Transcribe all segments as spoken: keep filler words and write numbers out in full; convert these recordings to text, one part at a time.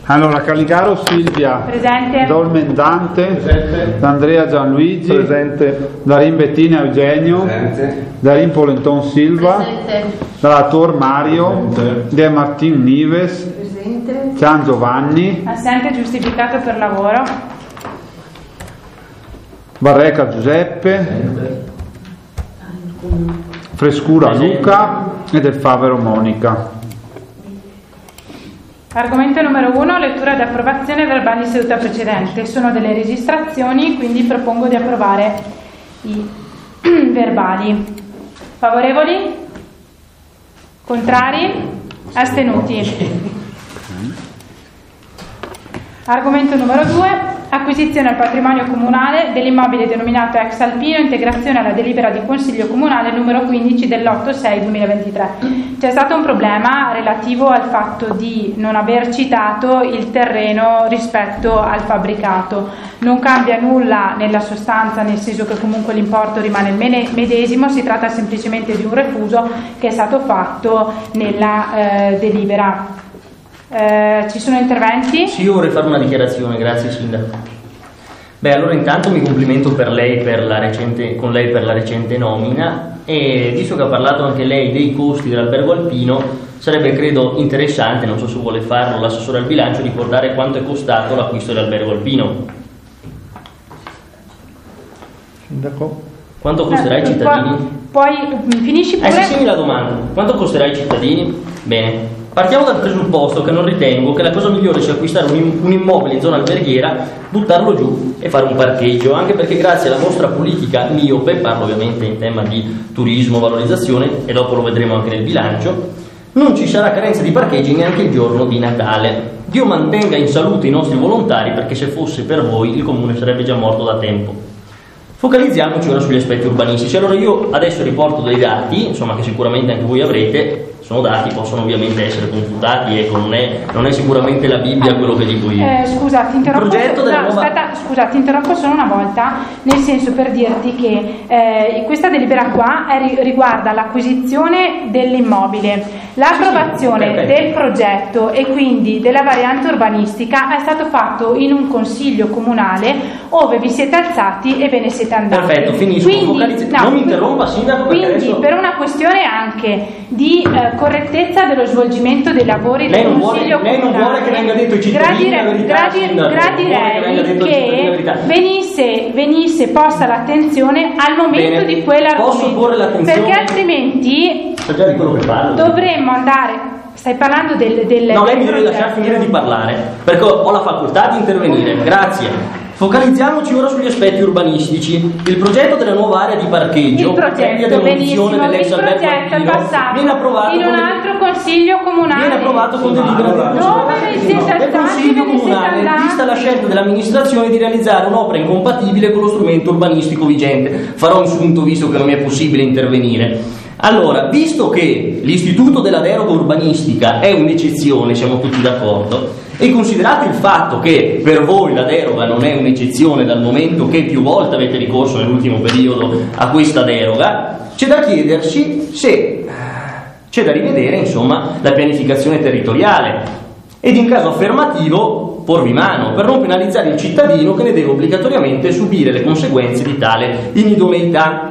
Allora, Caligaro Silvia. Presente. Dolmen Dante. Presente. D'Andrea Gianluigi. Presente. Darin Bettina Eugenio. Presente. Darin Polenton Silva. Presente. Dalator Mario. Presente. De Martin Nives. Presente. Gian Giovanni. Assente, giustificato per lavoro. Barreca Giuseppe. Presente. Frescura Luca. E Del Favero Monica. Argomento numero uno, lettura ed approvazione verbali di seduta precedente. Sono delle registrazioni, quindi propongo di approvare i verbali. Favorevoli? Contrari? Astenuti? Argomento numero due, acquisizione al patrimonio comunale dell'immobile denominato ex Alpino, integrazione alla delibera di Consiglio Comunale numero quindici dell'otto sei duemilaventitré. C'è stato un problema relativo al fatto di non aver citato il terreno rispetto al fabbricato. Non cambia nulla nella sostanza, nel senso che comunque l'importo rimane il medesimo, si tratta semplicemente di un refuso che è stato fatto nella eh, delibera. Eh, ci sono interventi? Sì, io vorrei fare una dichiarazione, grazie Sindaco. Beh, allora intanto mi complimento per lei per la recente, con lei per la recente nomina, e visto che ha parlato anche lei dei costi dell'albergo alpino, sarebbe credo interessante, non so se vuole farlo l'assessore al bilancio, ricordare quanto è costato l'acquisto dell'albergo alpino. Sindaco. Quanto costerà ai Eh, cittadini? Poi, poi finisci pure. Eh sì, sì, la domanda. Quanto costerà ai cittadini? Bene. Partiamo dal presupposto che non ritengo che la cosa migliore sia acquistare un, un immobile in zona alberghiera, buttarlo giù e fare un parcheggio, anche perché grazie alla vostra politica miope, parlo ovviamente in tema di turismo, valorizzazione, e dopo lo vedremo anche nel bilancio, non ci sarà carenza di parcheggi neanche il giorno di Natale. Dio mantenga in salute i nostri volontari, perché se fosse per voi il comune sarebbe già morto da tempo. Focalizziamoci ora sugli aspetti urbanistici. Allora io adesso riporto dei dati, insomma, che sicuramente anche voi avrete. Sono dati, possono ovviamente essere confutati, ecco, non è, non è sicuramente la Bibbia quello che dico io. Eh, scusa, ti interrompo, Il progetto della no, nuova... aspetta, scusa, ti interrompo solo una volta, nel senso per dirti che eh, questa delibera qua è, riguarda l'acquisizione dell'immobile, l'approvazione sì, sì, del progetto e quindi della variante urbanistica è stato fatto in un consiglio comunale ove vi siete alzati e ve ne siete andati. Perfetto, finisco. Quindi, no, non mi interrompa, Sindaco, perché quindi adesso... per una questione anche di eh, correttezza dello svolgimento dei lavori lei del non vuole, Consiglio lei non Comunale, vuole che venga detto ai cittadini la verità, gradi, Sindaco, gradirei che, che venisse, venisse posta l'attenzione al momento Bene, di quell'argomento, posso porre l'attenzione? perché altrimenti so già di quello che parlo. dovremmo andare. Stai parlando del, del no, lei mi del deve lasciare progetto. finire di parlare, perché ho la facoltà di intervenire. Grazie. Focalizziamoci ora sugli aspetti urbanistici. Il progetto della nuova area di parcheggio, Il progetto, benissimo, il progetto è passato viene approvato in un con altro consiglio comunale. Viene approvato con delibera Dove vi siete del alzati, Consiglio ve ne siete Comunale, andati? vista la scelta dell'amministrazione di realizzare un'opera incompatibile con lo strumento urbanistico vigente. Farò un sunto visto che non mi è possibile intervenire. Allora, visto che l'istituto della deroga urbanistica è un'eccezione, siamo tutti d'accordo, e considerato il fatto che per voi la deroga non è un'eccezione dal momento che più volte avete ricorso nell'ultimo periodo a questa deroga, c'è da chiedersi se c'è da rivedere, insomma, la pianificazione territoriale ed in caso affermativo porvi mano per non penalizzare il cittadino che ne deve obbligatoriamente subire le conseguenze di tale inidoneità.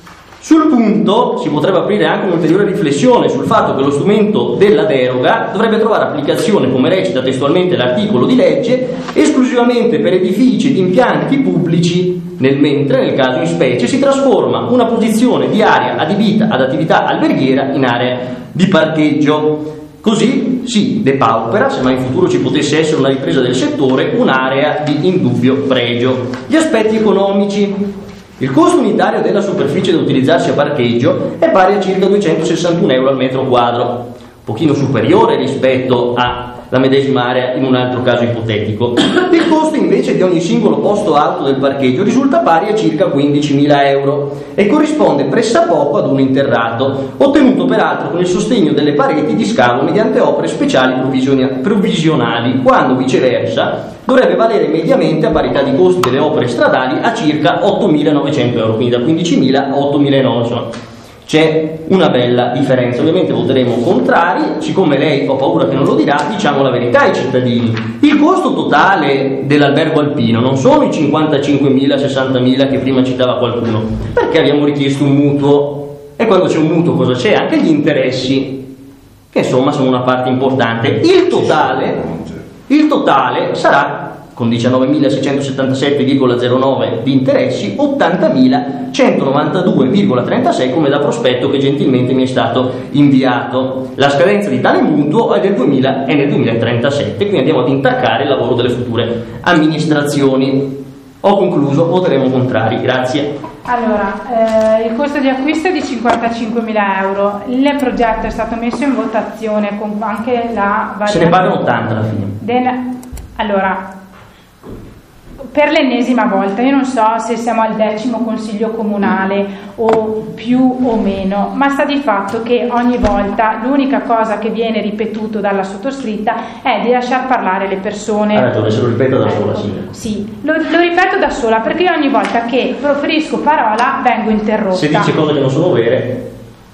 Sul punto si potrebbe aprire anche un'ulteriore riflessione sul fatto che lo strumento della deroga dovrebbe trovare applicazione, come recita testualmente l'articolo di legge, esclusivamente per edifici ed impianti pubblici, nel mentre nel caso in specie si trasforma una posizione di area adibita ad attività alberghiera in area di parcheggio. Così si depaupera, se mai in futuro ci potesse essere una ripresa del settore, un'area di indubbio pregio. Gli aspetti economici. Il costo unitario della superficie da utilizzarsi a parcheggio è pari a circa duecentosessantuno euro al metro quadro, pochino superiore rispetto alla medesima area in un altro caso ipotetico. Il costo invece di ogni singolo posto alto del parcheggio risulta pari a circa quindicimila euro e corrisponde pressappoco ad un interrato, ottenuto peraltro con il sostegno delle pareti di scavo mediante opere speciali provvisionali, quando viceversa dovrebbe valere mediamente a parità di costi delle opere stradali a circa ottomilanovecento euro, quindi da quindicimila a ottomilanovecento. c'è una bella differenza. Ovviamente voteremo contrari, siccome lei ho paura che non lo dirà, diciamo la verità ai cittadini. Il costo totale dell'albergo alpino non sono i cinquantacinquemila, sessantamila che prima citava qualcuno, perché abbiamo richiesto un mutuo, e quando c'è un mutuo cosa c'è? Anche gli interessi, che insomma sono una parte importante. Il totale, il totale sarà con diciannovemilaseicentosettantasette virgola zero nove di interessi, ottantamilacentonovantadue virgola trentasei come da prospetto che gentilmente mi è stato inviato. La scadenza di tale mutuo è del duemila e nel duemilatrentasette, quindi andiamo ad intaccare il lavoro delle future amministrazioni. Ho concluso, voteremo contrari, grazie. Allora, eh, il costo di acquisto è di cinquantacinquemila euro, il progetto è stato messo in votazione con anche la variante... Se ne pagano ottanta alla fine. Den... Allora, per l'ennesima volta, io non so se siamo al decimo consiglio comunale o più o meno, ma sta di fatto che ogni volta l'unica cosa che viene ripetuto dalla sottoscritta è di lasciar parlare le persone. Ha ragione, se lo ripeto da ecco, sola, sì. Sì, lo, lo ripeto da sola perché io ogni volta che proferisco parola vengo interrotta. Se dice cose che non sono vere...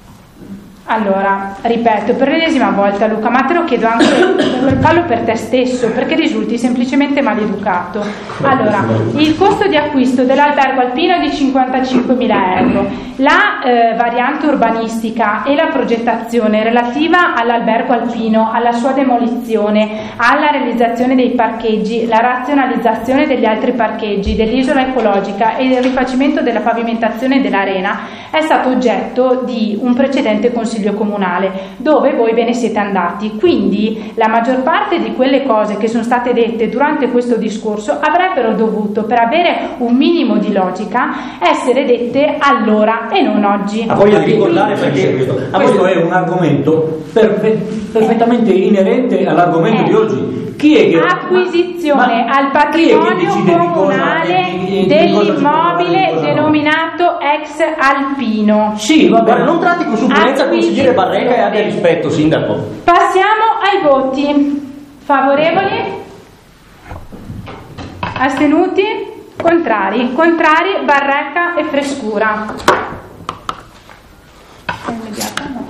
Allora, ripeto, per l'ennesima volta Luca, ma te lo chiedo anche, fallo per te stesso, perché risulti semplicemente maleducato. Allora, il costo di acquisto dell'albergo alpino è di cinquantacinquemila euro, la eh, variante urbanistica e la progettazione relativa all'albergo alpino, alla sua demolizione, alla realizzazione dei parcheggi, la razionalizzazione degli altri parcheggi, dell'isola ecologica e il rifacimento della pavimentazione dell'arena è stato oggetto di un precedente consiglio comunale dove voi ve ne siete andati, quindi la maggior parte di quelle cose che sono state dette durante questo discorso avrebbero dovuto, per avere un minimo di logica, essere dette allora e non oggi. Ma voglio ricordare perché questo, questo è un argomento perfe- perfettamente inerente all'argomento eh. di oggi. Chi è che acquisizione ma, al patrimonio comunale di dell'immobile denominato ex alpino. Sì, va bene. Guarda, non tratti con supplenza il consigliere Barreca e abbia rispetto, sindaco. Passiamo ai voti. Favorevoli? Astenuti? Contrari? Contrari, Barreca e Frescura. Immediata, no.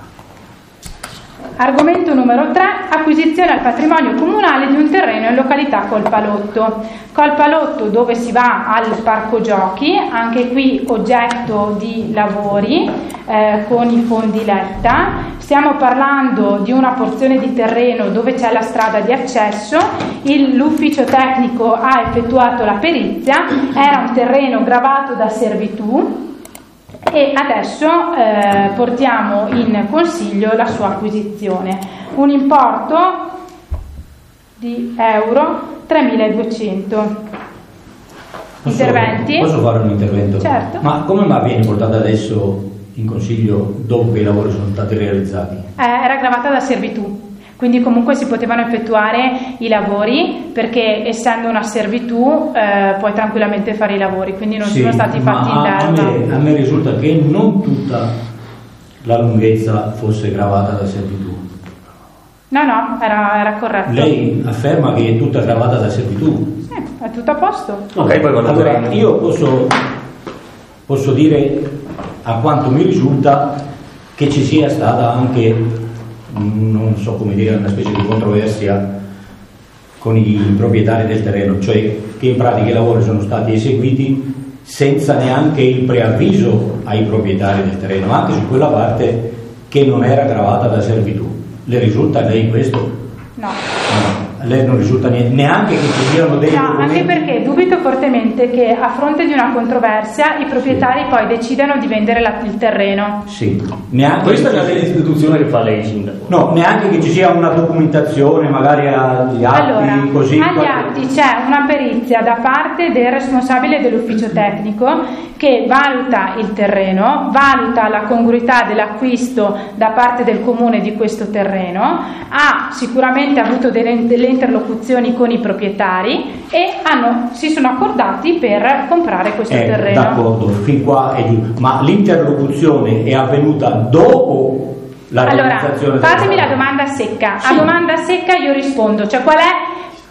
Argomento numero tre, acquisizione al patrimonio comunale di un terreno in località Colpalotto. Colpalotto dove si va al parco giochi, anche qui oggetto di lavori eh, con i fondi Letta. Stiamo parlando di una porzione di terreno dove c'è la strada di accesso, il, l'ufficio tecnico ha effettuato la perizia, era un terreno gravato da servitù. E adesso eh, portiamo in consiglio la sua acquisizione. Un importo di euro tremiladuecento. Interventi? Posso fare un intervento? Certo. Ma come mai viene portata adesso in consiglio dopo che i lavori sono stati realizzati? Eh, era gravata da servitù. Quindi comunque si potevano effettuare i lavori perché essendo una servitù eh, puoi tranquillamente fare i lavori, quindi non sì, sono stati fatti in terra. A me, a me risulta che non tutta la lunghezza fosse gravata da servitù. No, no, era, era corretto. Lei afferma che è tutta gravata da servitù. Eh, è tutto a posto. Ok, poi guarda, allora io posso, posso dire a quanto mi risulta che ci sia stata anche, non so come dire, una specie di controversia con i proprietari del terreno, cioè che in pratica i lavori sono stati eseguiti senza neanche il preavviso ai proprietari del terreno, anche su quella parte che non era gravata da servitù. Le risulta a lei questo? No. No. A lei non risulta niente, neanche che ci siano dei No, documenti. anche perché dubito fortemente che a fronte di una controversia i proprietari sì. poi decidano di vendere la, il terreno. Sì, neanche questa è la sia... istituzione che fa lei, sindaco. No, neanche che ci sia una documentazione, magari agli atti, allora, così. Agli atti c'è una perizia da parte del responsabile dell'ufficio tecnico che valuta il terreno, valuta la congruità dell'acquisto da parte del comune di questo terreno, ha sicuramente avuto delle, delle interlocuzioni con i proprietari e hanno, si sono accordati per comprare questo eh, terreno. D'accordo, fin qua è di... ma l'interlocuzione è avvenuta dopo la allora, realizzazione. fatemi la domanda secca. Sì. A domanda secca io rispondo, cioè qual è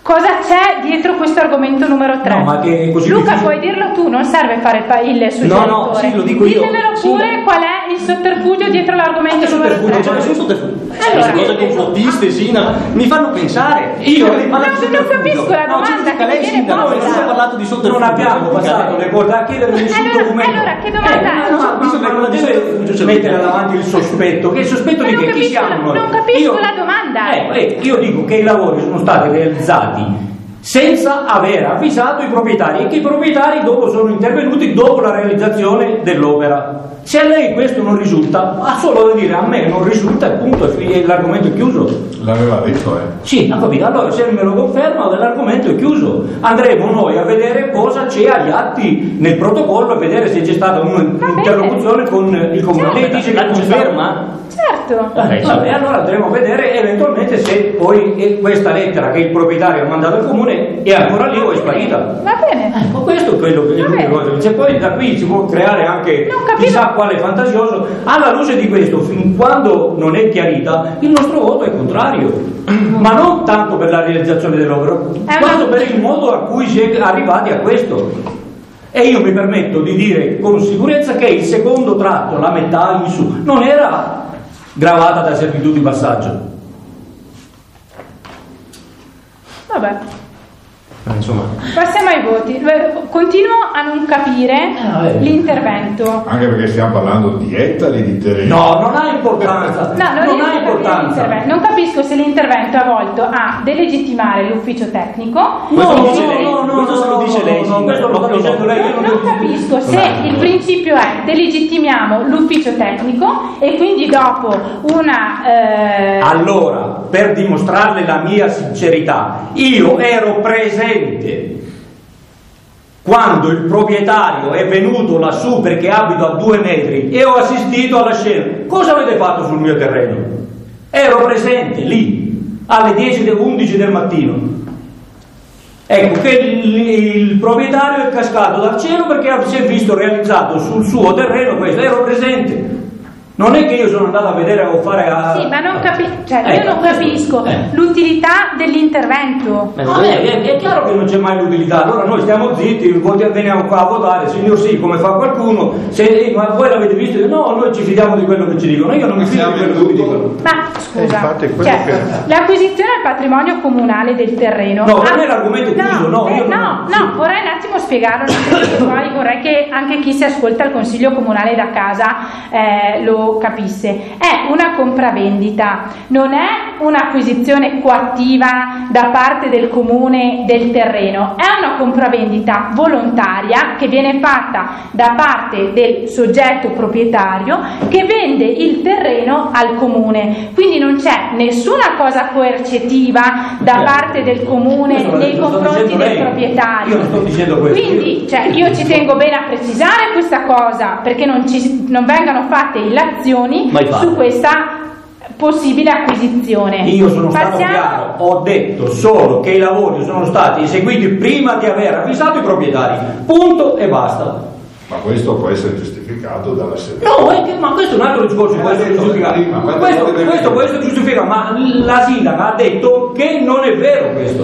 Cosa c'è dietro questo argomento numero tre? No, ma che è così Luca, difficile. puoi dirlo tu, non serve fare il, pa- il suggeritore. No, no, sì, lo dico io. Ditemelo pure Sì. qual è il sotterfugio dietro l'argomento Che numero sotterfugio? C'è tre. nessun sotterfugio. Allora. Queste cose complottiste, Sina, mi fanno pensare. Io No, non capisco la domanda che mi viene Noi non posta. abbiamo parlato di sotterfugio. Non abbiamo passato le cose a chiedere nessun Allora- documento. allora, che domanda è? Eh, no, ma, ma non deve mettere davanti il sospetto. Che sospetto Ma di non che? Chi capisco siamo la- noi? non capisco Io- la domanda. Eh, eh, io dico che i lavori sono stati realizzati senza aver avvisato i proprietari e che i proprietari dopo sono intervenuti dopo la realizzazione dell'opera. Se a lei questo non risulta, ha solo da dire a me non risulta e punto, e l'argomento è chiuso. L'aveva detto, eh. Sì, ha capito. Allora se me lo conferma l'argomento è chiuso. Andremo noi a vedere cosa c'è agli atti nel protocollo, a vedere se c'è stata un'interlocuzione con il comune. Lei dice che La non c'è conferma? Certo. eh, vabbè, allora andremo a vedere eventualmente se poi eh, questa lettera che il proprietario ha mandato al comune è ancora lì o è sparita. Va bene. Ma questo è quello che è Va l'unica bene. cosa. Se poi da qui si può creare anche Non capisco. chissà quale fantasioso, alla luce di questo, fin quando non è chiarita, il nostro voto è contrario. Ma non tanto per la realizzazione dell'opera, una- quanto per il modo a cui si è arrivati a questo. E io mi permetto di dire con sicurezza che il secondo tratto, la metà in su, non era gravata da servitù di passaggio. Vabbè. Insomma. Passiamo ai voti. Continuo a non capire vabbè. l'intervento. Anche perché stiamo parlando di ettari di terreno. No, non ha importanza. No, non, non riesco ha a capire importanza. l'intervento. Non capisco se l'intervento è volto a delegittimare l'ufficio tecnico. Questo o lo se- dice lei, questo se lo dice lei, no, sì, questo lo sta proprio dicendo no. lei. io Non, non non capisco se il principio è delegittimiamo l'ufficio tecnico e quindi dopo una eh, Allora, per dimostrarle la mia sincerità, io ero presente quando il proprietario è venuto lassù perché abito a due metri e ho assistito alla scena. Cosa avete fatto sul mio terreno? Ero presente lì alle dieci e undici del mattino. Ecco che il, il proprietario è cascato dal cielo perché si è visto realizzato sul suo terreno questo. Ero presente. Non è che io sono andato a vedere o fare a... sì, ma non capisco, cioè Eh, io non questo- capisco eh. l'utilità dell'intervento. Vabbè, è, è chiaro che non c'è mai l'utilità, allora noi stiamo zitti, voti- veniamo qua a votare, signor sì, come fa qualcuno, se, ma voi l'avete visto? No, noi ci fidiamo di quello che ci dicono, io non mi fido di quello che mi dicono. Ma scusa, Eh, infatti è quello cioè, che- l'acquisizione al patrimonio comunale del terreno. No, per Ah, me l'argomento è chiuso, no, eh, io non- no, sì. no, vorrei un attimo spiegarlo, nel senso che poi vorrei che anche chi si ascolta il consiglio comunale da casa eh, lo capisse. È una compravendita, non è un'acquisizione coattiva da parte del comune del terreno, è una compravendita volontaria che viene fatta da parte del soggetto proprietario che vende il terreno al comune, quindi non c'è nessuna cosa coercitiva da parte del comune Questo nei lo sto confronti dicendo del lei. proprietario. Io non sto dicendo questo. Quindi cioè, io ci tengo bene a precisare questa cosa perché non, ci, non vengano fatte illazioni Mai fatte. su questa possibile acquisizione. Io sono stato Passiamo- chiaro, ho detto solo che i lavori sono stati eseguiti prima di aver avvisato i proprietari, punto e basta. Ma questo può essere giustificato dalla sede. No, è che- ma questo è un altro discorso, può essere detto giustificato. prima, quando Questo, deve- questo può essere giustificato, ma la sindaca ha detto che non è vero questo.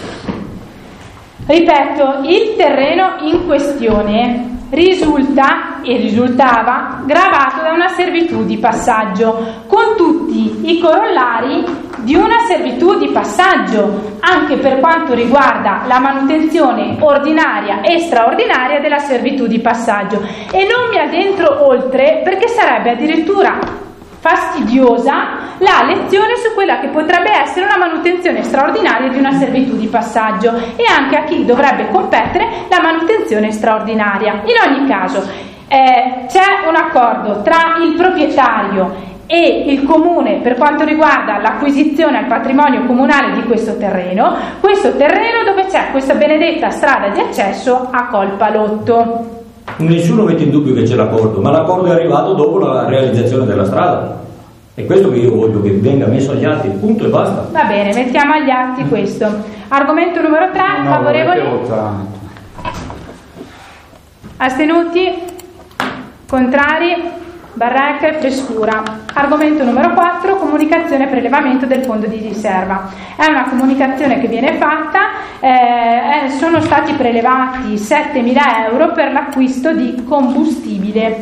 Ripeto, il terreno in questione risulta e risultava gravato da una servitù di passaggio con tutti i corollari di una servitù di passaggio anche per quanto riguarda la manutenzione ordinaria e straordinaria della servitù di passaggio, e non mi addentro oltre perché sarebbe addirittura fastidiosa la lezione su quella che potrebbe essere una manutenzione straordinaria di una servitù di passaggio e anche a chi dovrebbe competere la manutenzione straordinaria. In ogni caso eh, c'è un accordo tra il proprietario e il comune per quanto riguarda l'acquisizione al patrimonio comunale di questo terreno, questo terreno dove c'è questa benedetta strada di accesso a Colpalotto. Nessuno mette in dubbio che c'è l'accordo, ma l'accordo è arrivato dopo la realizzazione della strada. È questo che io voglio che venga messo agli atti, punto e basta. Va bene, mettiamo agli atti questo. Argomento numero tre, No, favorevoli? avete votato. Astenuti? Contrari? Barrecca e Frescura. Argomento numero quattro, comunicazione e prelevamento del fondo di riserva. È una comunicazione che viene fatta, eh, sono stati prelevati settemila euro per l'acquisto di combustibile.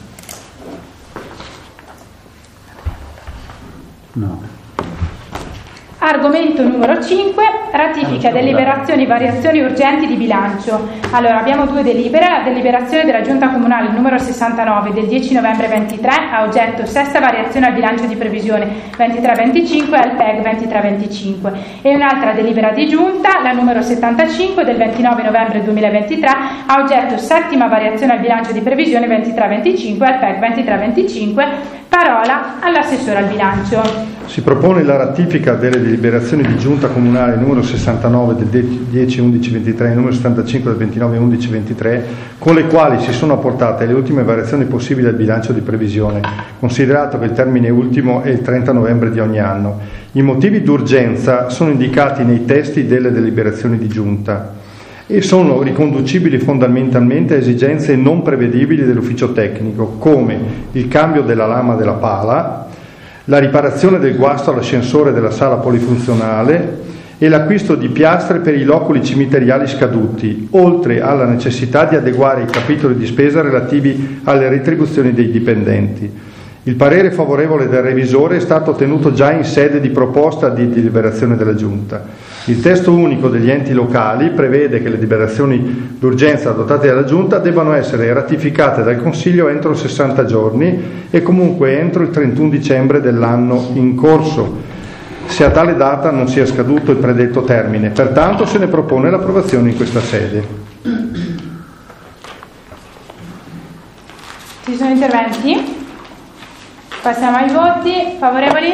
No. Argomento numero cinque, ratifica, deliberazioni, variazioni urgenti di bilancio. Allora, abbiamo due delibere. La deliberazione della Giunta Comunale numero sessantanove del dieci novembre ventitré ha oggetto sesta variazione al bilancio di previsione ventitré venticinque e al P E G ventitré venticinque, e un'altra delibera di Giunta, la numero settantacinque del ventinove novembre duemilaventitré, ha oggetto settima variazione al bilancio di previsione ventitré venticinque e al P E G ventitré venticinque. Parola all'assessore al bilancio. Si propone la ratifica delle deliberazioni di Giunta Comunale numero sessantanove del dieci undici ventitré e numero settantacinque del ventinove undici ventitré, con le quali si sono apportate le ultime variazioni possibili al bilancio di previsione, considerato che il termine ultimo è il trenta novembre di ogni anno. I motivi d'urgenza sono indicati nei testi delle deliberazioni di Giunta e sono riconducibili fondamentalmente a esigenze non prevedibili dell'ufficio tecnico, come il cambio della lama della pala, la riparazione del guasto all'ascensore della sala polifunzionale e l'acquisto di piastre per i loculi cimiteriali scaduti, oltre alla necessità di adeguare i capitoli di spesa relativi alle retribuzioni dei dipendenti. Il parere favorevole del revisore è stato ottenuto già in sede di proposta di deliberazione della Giunta. Il testo unico degli enti locali prevede che le deliberazioni d'urgenza adottate dalla Giunta debbano essere ratificate dal Consiglio entro sessanta giorni e comunque entro il trentuno dicembre dell'anno in corso, se a tale data non sia scaduto il predetto termine. Pertanto se ne propone l'approvazione in questa sede. Ci sono interventi? Passiamo ai voti. Favorevoli?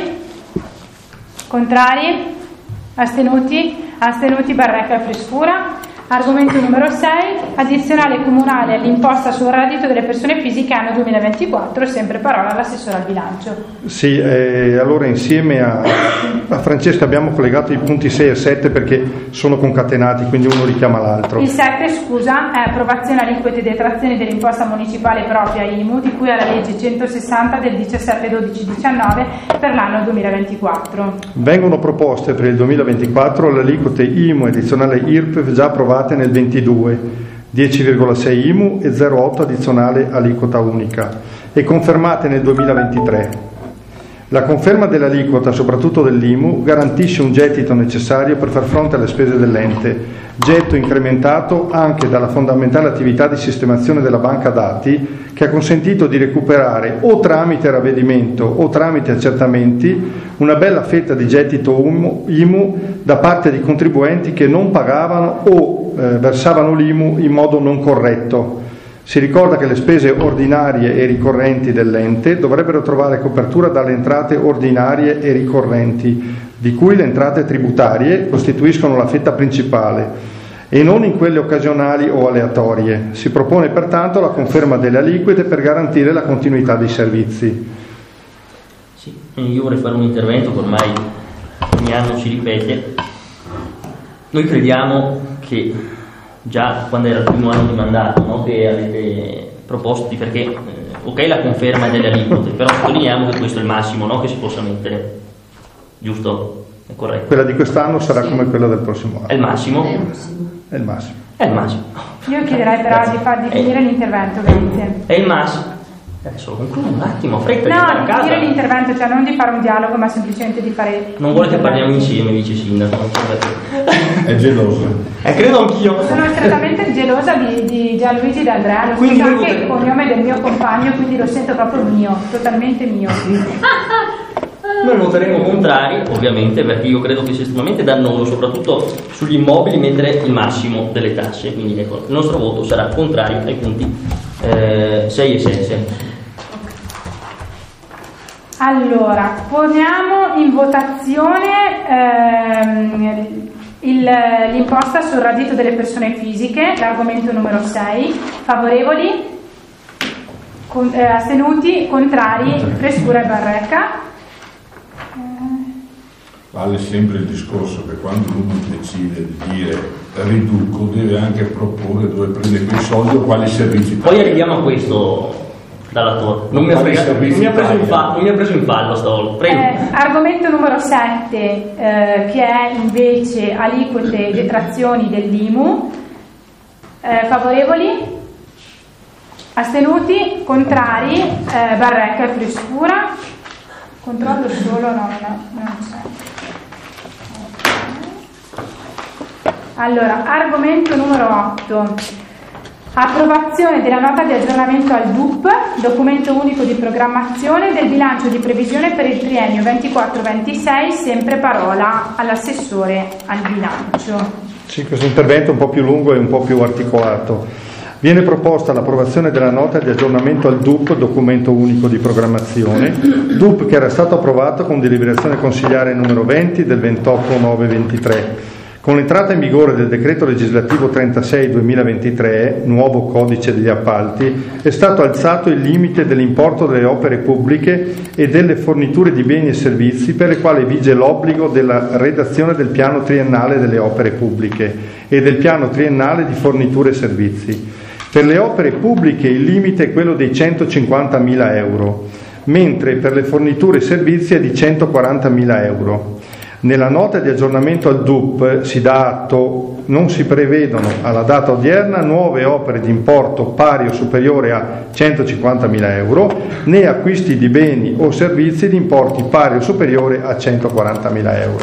Contrari? Astenuti? Astenuti Barrecca e Frescura. Argomento numero sei, addizionale comunale all'imposta sul reddito delle persone fisiche anno duemilaventiquattro, sempre parola all'assessore al bilancio. Sì, eh, allora insieme a, a Francesca abbiamo collegato i punti sei e sette perché sono concatenati, quindi uno richiama l'altro. Il sette, scusa, è approvazione aliquote e detrazioni dell'imposta municipale propria I M U di cui alla legge centosessanta del diciassette dodici diciannove per l'anno duemilaventiquattro. Vengono proposte per il duemilaventiquattro le aliquote I M U addizionale I R P E F già approvate nel ventidue, dieci virgola sei I M U e zero virgola otto addizionale aliquota unica, e confermate nel duemilaventitré. La conferma dell'aliquota, soprattutto dell'I M U, garantisce un gettito necessario per far fronte alle spese dell'ente, getto incrementato anche dalla fondamentale attività di sistemazione della banca dati che ha consentito di recuperare o tramite ravvedimento o tramite accertamenti una bella fetta di gettito I M U da parte di contribuenti che non pagavano o eh, versavano l'I M U in modo non corretto. Si ricorda che le spese ordinarie e ricorrenti dell'ente dovrebbero trovare copertura dalle entrate ordinarie e ricorrenti, di cui le entrate tributarie costituiscono la fetta principale, e non in quelle occasionali o aleatorie. Si propone pertanto la conferma delle aliquote per garantire la continuità dei servizi. Sì, io vorrei fare un intervento che ormai ogni anno si ripete. Noi crediamo che già quando era il primo anno di mandato, no, che avete proposto, perché eh, ok la conferma delle aliquote, però sottolineiamo che questo è il massimo, no, che si possa mettere, giusto? È corretto? Quella di quest'anno sarà come quella del prossimo anno. È il massimo? È il massimo. È il massimo. Io chiederei però di far di finire l'intervento, grazie. È il massimo. Adesso concludo un attimo, fretta di No, andare a di casa. finire l'intervento, cioè non di fare un dialogo, ma semplicemente di fare... Non vuole che parliamo insieme, vice sindaco. È geloso. Eh, credo anch'io. Sono estremamente gelosa di, di Gianluigi D'Andrea, lo Quindi sento voi anche il votate- cognome del mio compagno, quindi lo sento proprio mio, totalmente mio. Noi voteremo contrari, ovviamente, perché io credo che sia estremamente dannoso, soprattutto sugli immobili, mettere il massimo delle tasse. Quindi ecco, il nostro voto sarà contrario ai punti eh, sei e sette. Allora, poniamo in votazione ehm, il, l'imposta sul reddito delle persone fisiche, l'argomento numero sei. Favorevoli? Con, eh, astenuti? Contrari? Frescura e Barrecca? Vale sempre il discorso che quando uno decide di dire riduco deve anche proporre dove prende quei soldi o quali servizi. Poi arriviamo a questo. dall'attore. Non mi ha fregato, non mi ha preso in fallo, non mi ha preso in fallo stavolta. Prego. Eh, argomento numero sette, eh, che è invece aliquote e detrazioni dell'I M U. Eh, favorevoli? Astenuti? Contrari? Eh, Barrecca è più scura. Controllo solo, no, no, non c'è. Allora, argomento numero otto. Approvazione della nota di aggiornamento al D U P, documento unico di programmazione del bilancio di previsione per il triennio ventiquattro ventisei, sempre parola all'assessore al bilancio. Sì, questo intervento è un po' più lungo e un po' più articolato. Viene proposta l'approvazione della nota di aggiornamento al D U P, documento unico di programmazione, D U P che era stato approvato con deliberazione consiliare numero venti del ventotto nove ventitré. Con l'entrata in vigore del decreto legislativo trentasei duemilaventitré, nuovo codice degli appalti, è stato alzato il limite dell'importo delle opere pubbliche e delle forniture di beni e servizi per le quali vige l'obbligo della redazione del piano triennale delle opere pubbliche e del piano triennale di forniture e servizi. Per le opere pubbliche il limite è quello dei centocinquantamila euro, mentre per le forniture e servizi è di centoquarantamila euro. Nella nota di aggiornamento al D U P si dà atto, non si prevedono alla data odierna nuove opere di importo pari o superiore a centocinquantamila euro, né acquisti di beni o servizi di importi pari o superiore a centoquarantamila euro.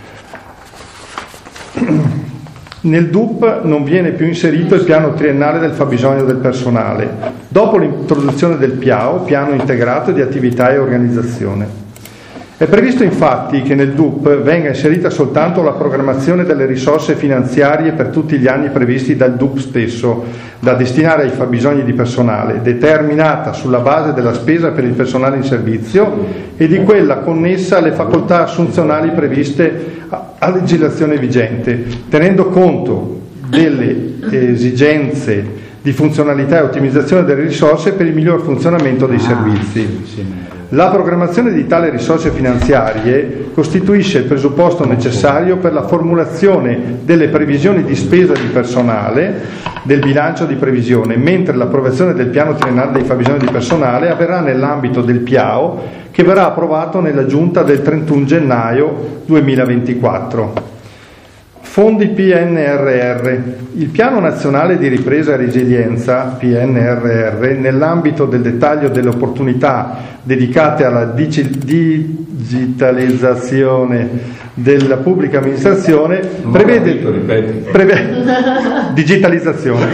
Nel D U P non viene più inserito il piano triennale del fabbisogno del personale, dopo l'introduzione del P I A O, piano integrato di attività e organizzazione. È previsto infatti che nel D U P venga inserita soltanto la programmazione delle risorse finanziarie per tutti gli anni previsti dal D U P stesso, da destinare ai fabbisogni di personale, determinata sulla base della spesa per il personale in servizio e di quella connessa alle facoltà assunzionali previste a legislazione vigente, tenendo conto delle esigenze di funzionalità e ottimizzazione delle risorse per il miglior funzionamento dei servizi. La programmazione di tali risorse finanziarie costituisce il presupposto necessario per la formulazione delle previsioni di spesa di personale del bilancio di previsione, mentre l'approvazione del piano triennale dei fabbisogni di personale avverrà nell'ambito del P I A O che verrà approvato nella giunta del trentuno gennaio duemilaventiquattro. Fondi P N R R. Il Piano Nazionale di Ripresa e Resilienza, P N R R, nell'ambito del dettaglio delle opportunità dedicate alla digitalizzazione della pubblica amministrazione, prevede, prevede digitalizzazione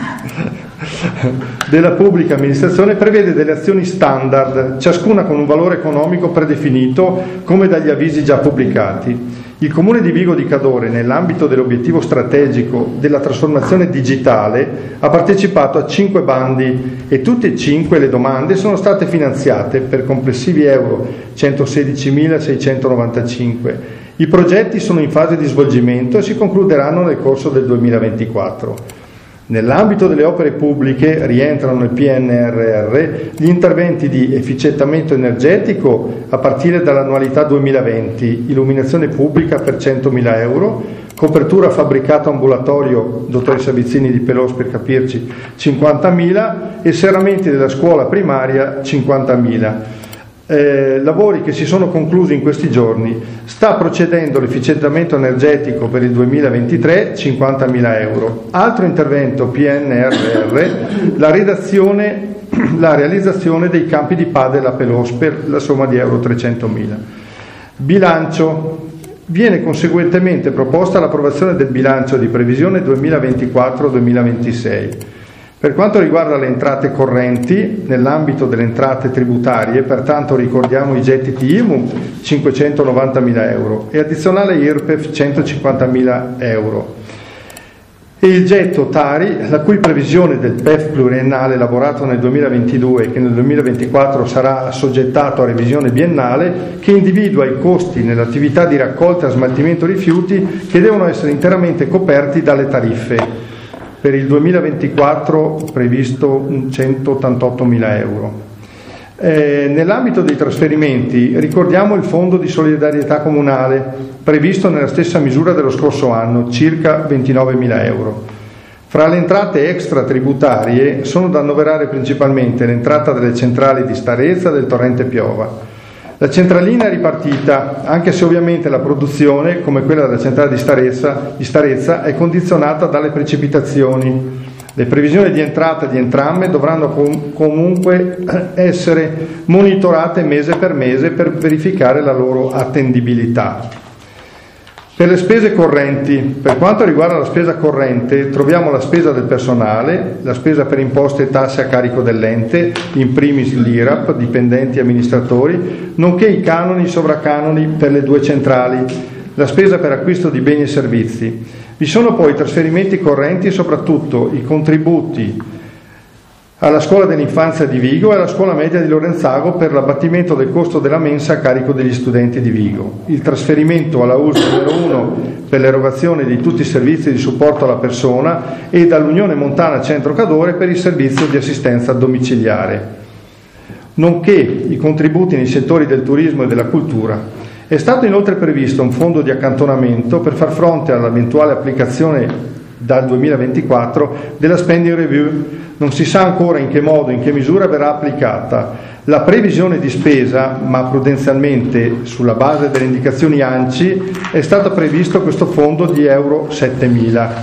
della pubblica amministrazione prevede delle azioni standard, ciascuna con un valore economico predefinito come dagli avvisi già pubblicati. Il Comune di Vigo di Cadore, nell'ambito dell'obiettivo strategico della trasformazione digitale, ha partecipato a cinque bandi e tutte e cinque le domande sono state finanziate per complessivi euro centosedicimilaseicentonovantacinque. I progetti sono in fase di svolgimento e si concluderanno nel corso del duemilaventiquattro. Nell'ambito delle opere pubbliche rientrano nel P N R R gli interventi di efficientamento energetico a partire dall'annualità duemilaventi, illuminazione pubblica per centomila euro, copertura fabbricato ambulatorio dottoressa Vizzini di Pelos per capirci cinquantamila e serramenti della scuola primaria cinquantamila. Eh, lavori che si sono conclusi in questi giorni. Sta procedendo l'efficientamento energetico per il duemilaventitré, cinquantamila euro. Altro intervento P N R R, la redazione, la realizzazione dei campi di padel a Pelos per la somma di euro trecentomila. Bilancio. Viene conseguentemente proposta l'approvazione del bilancio di previsione duemilaventiquattro duemilaventisei. Per quanto riguarda le entrate correnti, nell'ambito delle entrate tributarie, pertanto ricordiamo i gettiti I M U cinquecentonovantamila euro e addizionale I R P E F centocinquantamila euro. E il getto Tari, la cui previsione del P E F pluriennale elaborato nel duemilaventidue e che nel duemilaventiquattro sarà assoggettato a revisione biennale, che individua i costi nell'attività di raccolta e smaltimento rifiuti che devono essere interamente coperti dalle tariffe. Per il duemilaventiquattro previsto centottantottomila euro. Eh, nell'ambito dei trasferimenti ricordiamo il Fondo di solidarietà comunale previsto nella stessa misura dello scorso anno, circa ventinovemila euro. Fra le entrate extratributarie sono da annoverare principalmente l'entrata delle centrali di Starezza e del torrente Piova. La centralina è ripartita, anche se ovviamente la produzione, come quella della centrale di Starezza, di Starezza è condizionata dalle precipitazioni. Le previsioni di entrata di entrambe dovranno com- comunque essere monitorate mese per mese per verificare la loro attendibilità. Per le spese correnti, per quanto riguarda la spesa corrente, troviamo la spesa del personale, la spesa per imposte e tasse a carico dell'ente, in primis l'I R A P, dipendenti e amministratori, nonché i canoni e sovracanoni per le due centrali, la spesa per acquisto di beni e servizi. Vi sono poi trasferimenti correnti e soprattutto i contributi alla scuola dell'infanzia di Vigo e alla scuola media di Lorenzago per l'abbattimento del costo della mensa a carico degli studenti di Vigo, il trasferimento alla U R S S numero uno per l'erogazione di tutti i servizi di supporto alla persona e dall'Unione Montana Centro Cadore per il servizio di assistenza domiciliare, nonché i contributi nei settori del turismo e della cultura. È stato inoltre previsto un fondo di accantonamento per far fronte all'eventuale applicazione dal duemilaventiquattro della spending review. Non si sa ancora in che modo, in che misura verrà applicata. La previsione di spesa, ma prudenzialmente sulla base delle indicazioni A N C I, è stato previsto questo fondo di euro settemila.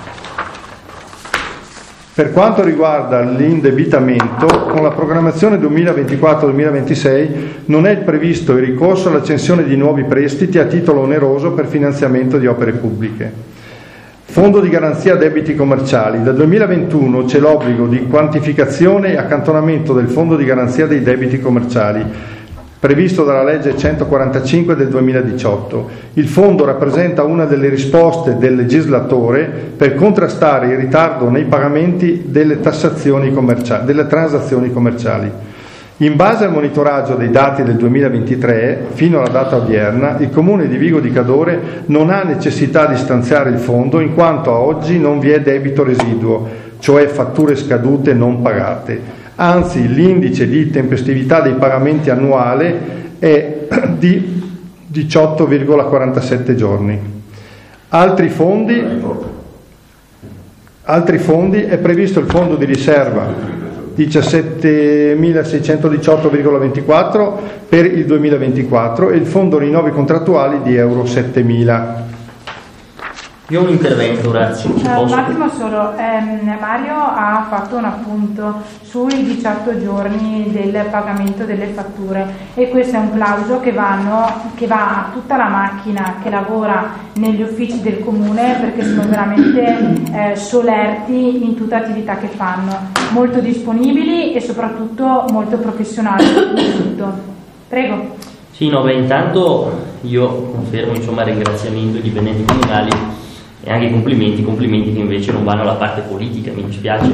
Per quanto riguarda l'indebitamento, con la programmazione duemilaventiquattro duemilaventisei non è previsto il ricorso all'accensione di nuovi prestiti a titolo oneroso per finanziamento di opere pubbliche. Fondo di garanzia debiti commerciali. Dal duemilaventuno c'è l'obbligo di quantificazione e accantonamento del fondo di garanzia dei debiti commerciali, previsto dalla legge centoquarantacinque del duemiladiciotto. Il fondo rappresenta una delle risposte del legislatore per contrastare il ritardo nei pagamenti delle tassazioni commerciali, delle transazioni commerciali. In base al monitoraggio dei dati del duemilaventitré, fino alla data odierna, il Comune di Vigo di Cadore non ha necessità di stanziare il fondo in quanto a oggi non vi è debito residuo, cioè fatture scadute non pagate. Anzi, l'indice di tempestività dei pagamenti annuale è di diciotto virgola quarantasette giorni. Altri fondi, altri fondi è previsto il fondo di riserva diciassettemilaseicentodiciotto virgola ventiquattro per il duemilaventiquattro e il fondo rinnovi contrattuali di euro settemila. Io ho un intervento, grazie. Eh, un attimo solo, eh, Mario ha fatto un appunto sui diciotto giorni del pagamento delle fatture e questo è un plauso che, vanno, che va a tutta la macchina che lavora negli uffici del comune, perché sono veramente eh, solerti in tutta attività che fanno, molto disponibili e soprattutto molto professionali in tutto. Prego. Sì, no, beh, intanto io confermo insomma il ringraziamento ai dipendenti comunali e anche i complimenti, complimenti che invece non vanno alla parte politica, mi dispiace.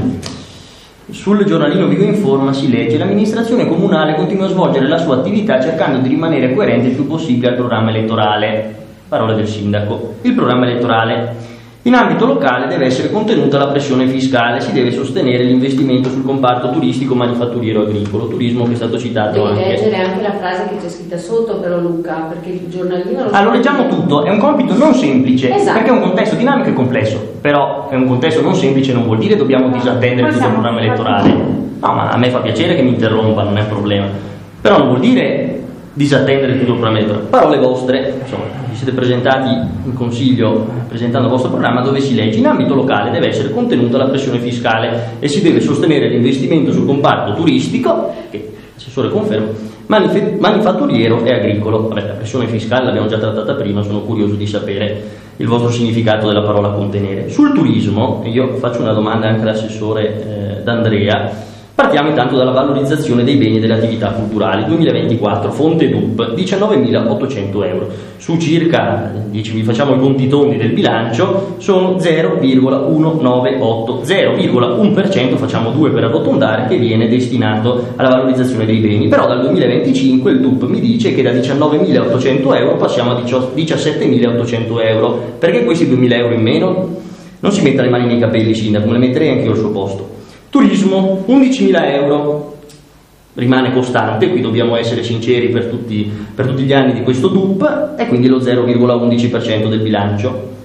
Sul giornalino Vigo Informa si legge: l'amministrazione comunale continua a svolgere la sua attività cercando di rimanere coerente il più possibile al programma elettorale. Parole del sindaco. Il programma elettorale. In ambito locale deve essere contenuta la pressione fiscale, si deve sostenere l'investimento sul comparto turistico, manifatturiero e agricolo, turismo che è stato citato devi anche. leggere anche la frase che c'è scritta sotto però, Luca, perché il giornalino lo allora leggiamo tutto, è un compito non semplice, esatto, perché è un contesto dinamico e complesso, però è un contesto non semplice, non vuol dire dobbiamo disattendere tutto il programma elettorale. No, ma a me fa piacere che mi interrompa, non è un problema, però non vuol dire disattendere tutto il programma elettorale. Parole vostre, insomma, vi siete presentati in consiglio presentando il vostro programma, dove si legge: in ambito locale deve essere contenuta la pressione fiscale e si deve sostenere l'investimento sul comparto turistico, che l'assessore conferma, manif- manifatturiero e agricolo. Vabbè, la pressione fiscale l'abbiamo già trattata prima, sono curioso di sapere il vostro significato della parola contenere. Sul turismo, io faccio una domanda anche all'assessore eh, D'Andrea. Partiamo intanto dalla valorizzazione dei beni e delle attività culturali. duemilaventiquattro, fonte D U P, diciannovemilaottocento euro. Su circa, dieci, facciamo i conti tondi del bilancio, sono zero virgola centonovantotto, zero virgola uno per cento, facciamo due per arrotondare, che viene destinato alla valorizzazione dei beni. Però dal duemilaventicinque il D U P mi dice che da diciannovemilaottocento euro passiamo a diciassettemilaottocento euro. Perché questi duemila euro in meno? Non si metta le mani nei capelli, sindaco, me le metterei anche io al suo posto. Turismo, undicimila euro, rimane costante, qui dobbiamo essere sinceri per tutti, per tutti gli anni di questo D U P, e quindi lo zero virgola undici per cento del bilancio.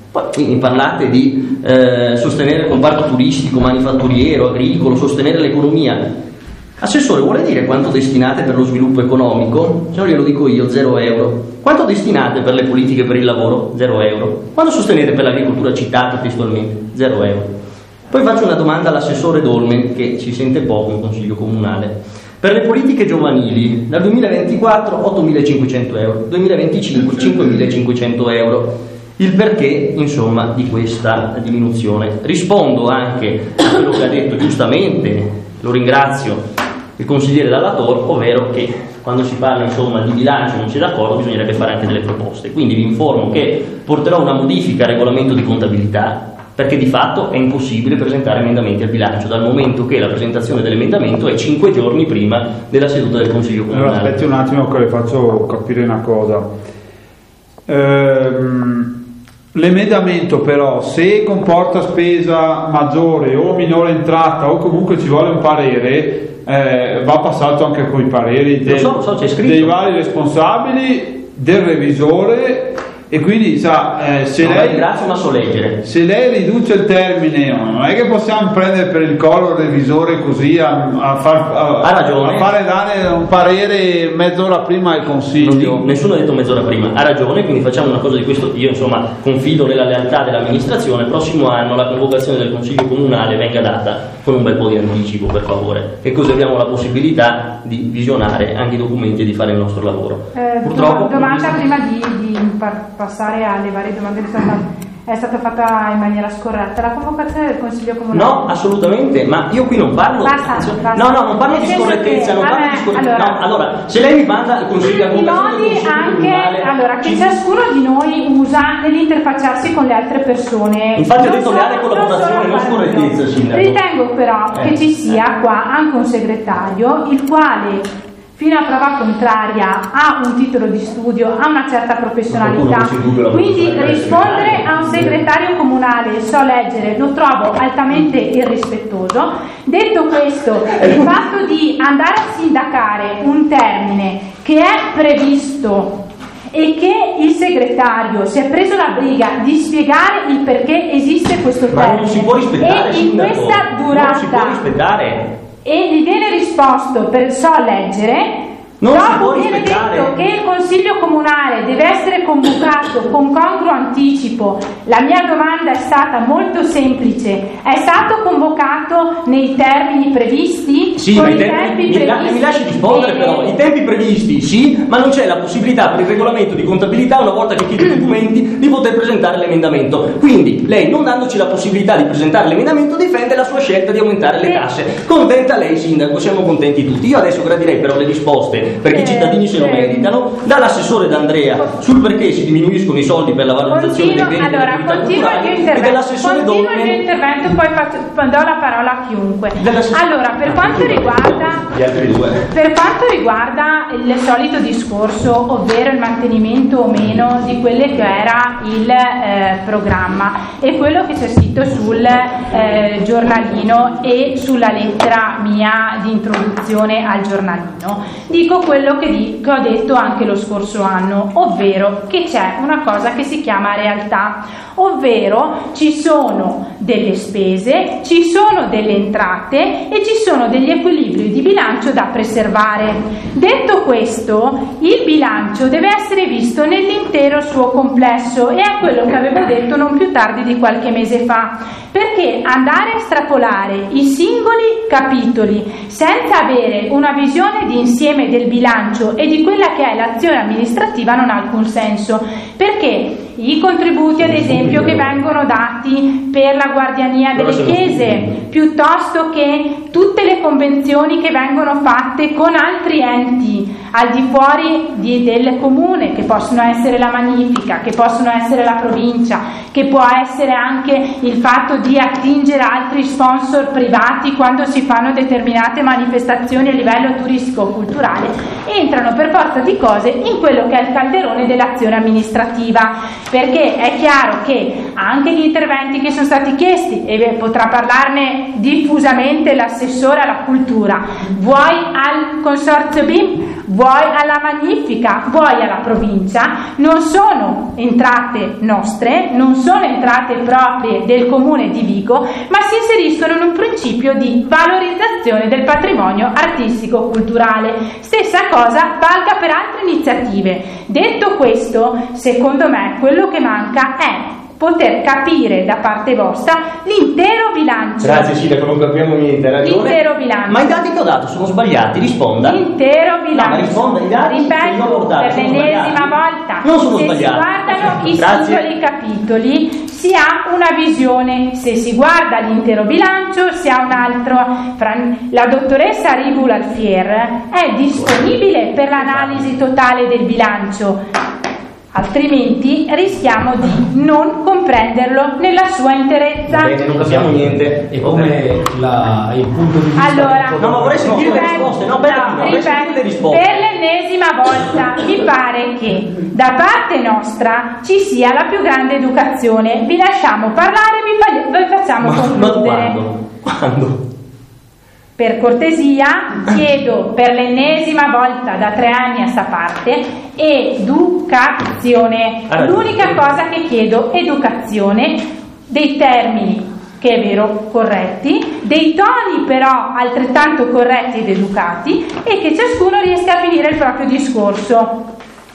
Poi mi parlate di eh, sostenere il comparto turistico, manifatturiero, agricolo, sostenere l'economia. Assessore, vuole dire quanto destinate per lo sviluppo economico? Se no glielo dico io, zero euro. Quanto destinate per le politiche per il lavoro? Zero euro. Quanto sostenete per l'agricoltura citata testualmente? Zero euro. Poi faccio una domanda all'assessore Dolmen, che ci sente poco in Consiglio Comunale. Per le politiche giovanili, dal duemilaventiquattro ottomilacinquecento euro, duemilaventicinque cinquemilacinquecento euro. Il perché, insomma, di questa diminuzione. Rispondo anche a quello che ha detto giustamente, lo ringrazio, il consigliere Dalla Tor, ovvero che quando si parla, insomma, di bilancio non si è d'accordo, bisognerebbe fare anche delle proposte. Quindi vi informo che porterò una modifica al regolamento di contabilità, perché di fatto è impossibile presentare emendamenti al bilancio, dal momento che la presentazione dell'emendamento è cinque giorni prima della seduta del Consiglio Comunale. Allora, aspetti un attimo che le faccio capire una cosa. Ehm, l'emendamento però, se comporta spesa maggiore o minore entrata o comunque ci vuole un parere, eh, va passato anche con i pareri del, so, so, c'è scritto. dei vari responsabili, del revisore. E quindi sa, eh, se, no, lei, ringrazio, ma so leggere. se lei riduce il termine, non è che possiamo prendere per il collo il revisore così a, a, far, a, ha ragione. a fare dare un parere mezz'ora prima al Consiglio. Dico, nessuno ha detto mezz'ora prima, ha ragione, quindi facciamo una cosa di questo. Io insomma confido nella lealtà dell'amministrazione. Prossimo anno la convocazione del Consiglio Comunale venga data con un bel po' di anticipo, per favore, e così abbiamo la possibilità di visionare anche i documenti e di fare il nostro lavoro. Eh, Purtroppo domanda prima di, di par- passare alle varie domande che sono state, è stata fatta in maniera scorretta la convocazione del Consiglio Comunale? No, assolutamente, ma io qui non parlo basta, basta. no, no, non parlo Nel di senso scorrettezza, che, non parlo vabbè, di scorrettezza. allora, no, allora, se lei mi manda il Consiglio i modi anche allora che ci... ciascuno di noi usa nell'interfacciarsi con le altre persone. Infatti ho Non detto solo- leale collaborazione, non solo scorrettezza, Sindaco. Ritengo però Eh. che ci sia qua anche un segretario il quale fino a prova contraria ha un titolo di studio, ha una certa professionalità, quindi rispondere a un segretario comunale so leggere lo trovo altamente irrispettoso. Detto questo, il fatto di andare a sindacare un termine che è previsto e che il segretario si è preso la briga di spiegare il perché esiste questo Ma termine non si può rispettare, e in Sindaco. questa durata non si può rispettare. e gli viene risposto per so leggere, Non si può dopo viene rispettare. detto che il Consiglio Comunale deve essere convocato con congruo anticipo. La mia domanda è stata molto semplice: è stato convocato nei termini previsti? Sì, con ma i i tempi, tempi mi, previsti? mi lasci rispondere Bene. però, i tempi previsti sì, ma non c'è la possibilità per il regolamento di contabilità, una volta che chiede i documenti, di poter presentare l'emendamento. Quindi lei, non dandoci la possibilità di presentare l'emendamento, difende la sua scelta di aumentare le Sì. tasse. Contenta lei, Sindaco, siamo contenti tutti. Io adesso gradirei però le risposte, perché i Eh, cittadini se lo sì. meritano, dall'assessore D'Andrea sul perché si diminuiscono i soldi per la valorizzazione Continuo, dei beni allora, delle attività continuo il mio culturali, e intervento, dell'assessore continuo il mio Dolmen. intervento, poi faccio, poi do la parola a chiunque. Dell'assessore- Allora, per quanto riguarda Gli altri due. Per quanto riguarda il solito discorso, ovvero il mantenimento o meno di quello che era il eh, programma e quello che c'è scritto sul eh, giornalino e sulla lettera mia di introduzione al giornalino, dico quello che, di, che ho detto anche lo scorso anno, ovvero che c'è una cosa che si chiama realtà, ovvero ci sono delle spese, ci sono delle entrate e ci sono degli equilibri di bilancio da preservare. Detto questo, il bilancio deve essere visto nell'intero suo complesso e è quello che avevo detto non più tardi di qualche mese fa, perché andare a estrapolare i singoli capitoli senza avere una visione di insieme del bilancio e di quella che è l'azione amministrativa non ha alcun senso, perché i contributi ad esempio che vengono dati per la guardiania delle chiese, piuttosto che tutte le convenzioni che vengono fatte con altri enti al di fuori di, del comune, che possono essere la Magnifica, che possono essere la provincia, che può essere anche il fatto di attingere altri sponsor privati quando si fanno determinate manifestazioni a livello turistico-culturale, entrano per forza di cose in quello che è il calderone dell'azione amministrativa, perché è chiaro che anche gli interventi che sono stati chiesti, e potrà parlarne diffusamente l'assessore alla cultura, vuoi al consorzio B I M, vuoi alla Magnifica, vuoi alla provincia, non sono entrate nostre, non sono entrate proprie del comune di Vigo, ma si inseriscono in un principio di valorizzazione del patrimonio artistico-culturale. Stessa cosa valga per altre iniziative. Detto questo, secondo me quello che manca è poter capire da parte vostra l'intero bilancio. Grazie Silvia, non capiamo niente, ragione. L'intero bilancio. Ma i dati che ho dato sono sbagliati, risponda. L'intero bilancio. No, ma risponda, i dati ripeto, che io ho portato per sono l'ennesima sbagliati. volta, Non sono se sbagliati. si guardano i Grazie. singoli capitoli si ha una visione, se si guarda l'intero bilancio si ha un altro. La dottoressa Ribul Alfier è disponibile per l'analisi totale del bilancio, altrimenti rischiamo di non comprenderlo nella sua interezza. Va bene, non capiamo niente. E come la, il punto di vista Allora, No, ma vorrei sentire le ripeto, risposte, no, per no, vorrei sentire le ripeto, risposte. per l'ennesima volta mi pare che da parte nostra ci sia la più grande educazione. Vi lasciamo parlare, vi, fa- vi facciamo Ma, ma concludere. quando? Quando? Per cortesia chiedo per l'ennesima volta da tre anni a sta parte educazione. Ha ragione. L'unica cosa che chiedo, educazione, dei termini, che è vero, corretti, dei toni però altrettanto corretti ed educati, e che ciascuno riesca a finire il proprio discorso.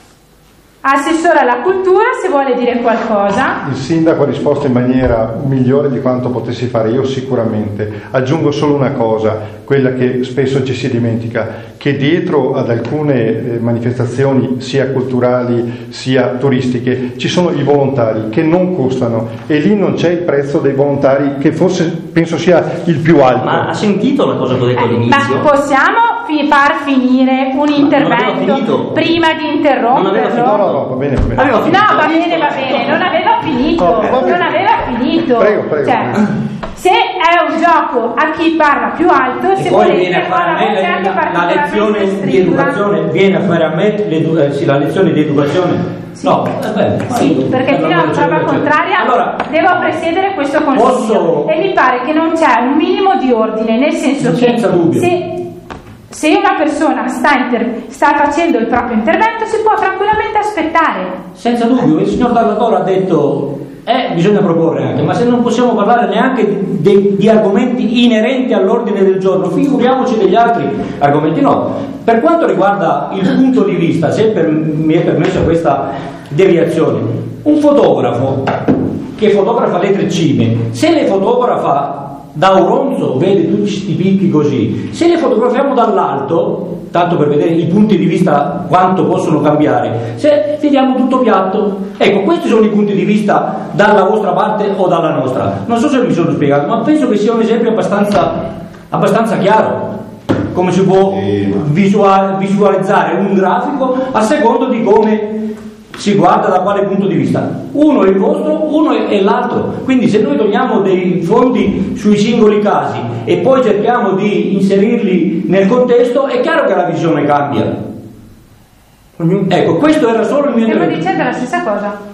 Assessore alla cultura, se vuole dire qualcosa. Il sindaco ha risposto in maniera migliore di quanto potessi fare io sicuramente. Aggiungo solo una cosa, quella che spesso ci si dimentica, che dietro ad alcune eh, manifestazioni sia culturali sia turistiche ci sono i volontari che non costano, e lì non c'è il prezzo dei volontari, che forse penso sia il più alto. Ma ha sentito la cosa che ho detto Eh, all'inizio? ma possiamo fi- far finire un non aveva intervento finito. prima di Non interromperlo? aveva finito. No, no, no, va bene, va bene. Aveva finito. No, va bene, va bene, non aveva finito, Oh, va bene. non aveva finito. Prego, prego, Cioè, prego. se è un gioco a chi parla più alto, E se poi volete viene a fare a con la me voce anche la, la particolarmente lezione di stridula. educazione, viene a fare a me l'edu- eh, sì, la lezione di educazione. No, vabbè, ma Sì, io- perché fino a prova contraria Allora, devo presiedere questo consiglio posso- e mi pare che non c'è un minimo di ordine, nel senso che Senza dubbio. se, se una persona sta, inter- sta facendo il proprio intervento si può tranquillamente aspettare. senza dubbio, il signor Dallatore ha detto eh, bisogna proporre anche, ma se non possiamo parlare neanche di, di- di argomenti inerenti all'ordine del giorno, figuriamoci degli altri argomenti. No, per quanto riguarda il punto di vista, se per, mi è permessa questa deviazione, un fotografo che fotografa le treccine, se le fotografa da un ronzo vede tutti questi picchi così, se le fotografiamo dall'alto, tanto per vedere i punti di vista quanto possono cambiare, se vediamo tutto piatto. Ecco, questi sono i punti di vista dalla vostra parte o dalla nostra. Non so se mi sono spiegato, ma penso che sia un esempio abbastanza, abbastanza chiaro come si può visual- visualizzare un grafico a secondo di come si guarda, da quale punto di vista. Uno è il vostro, uno è, è l'altro. Quindi se noi togliamo dei fondi sui singoli casi e poi cerchiamo di inserirli nel contesto, è chiaro che la visione cambia. Ecco, questo era solo il mio Stiamo intervento. dicendo la stessa cosa.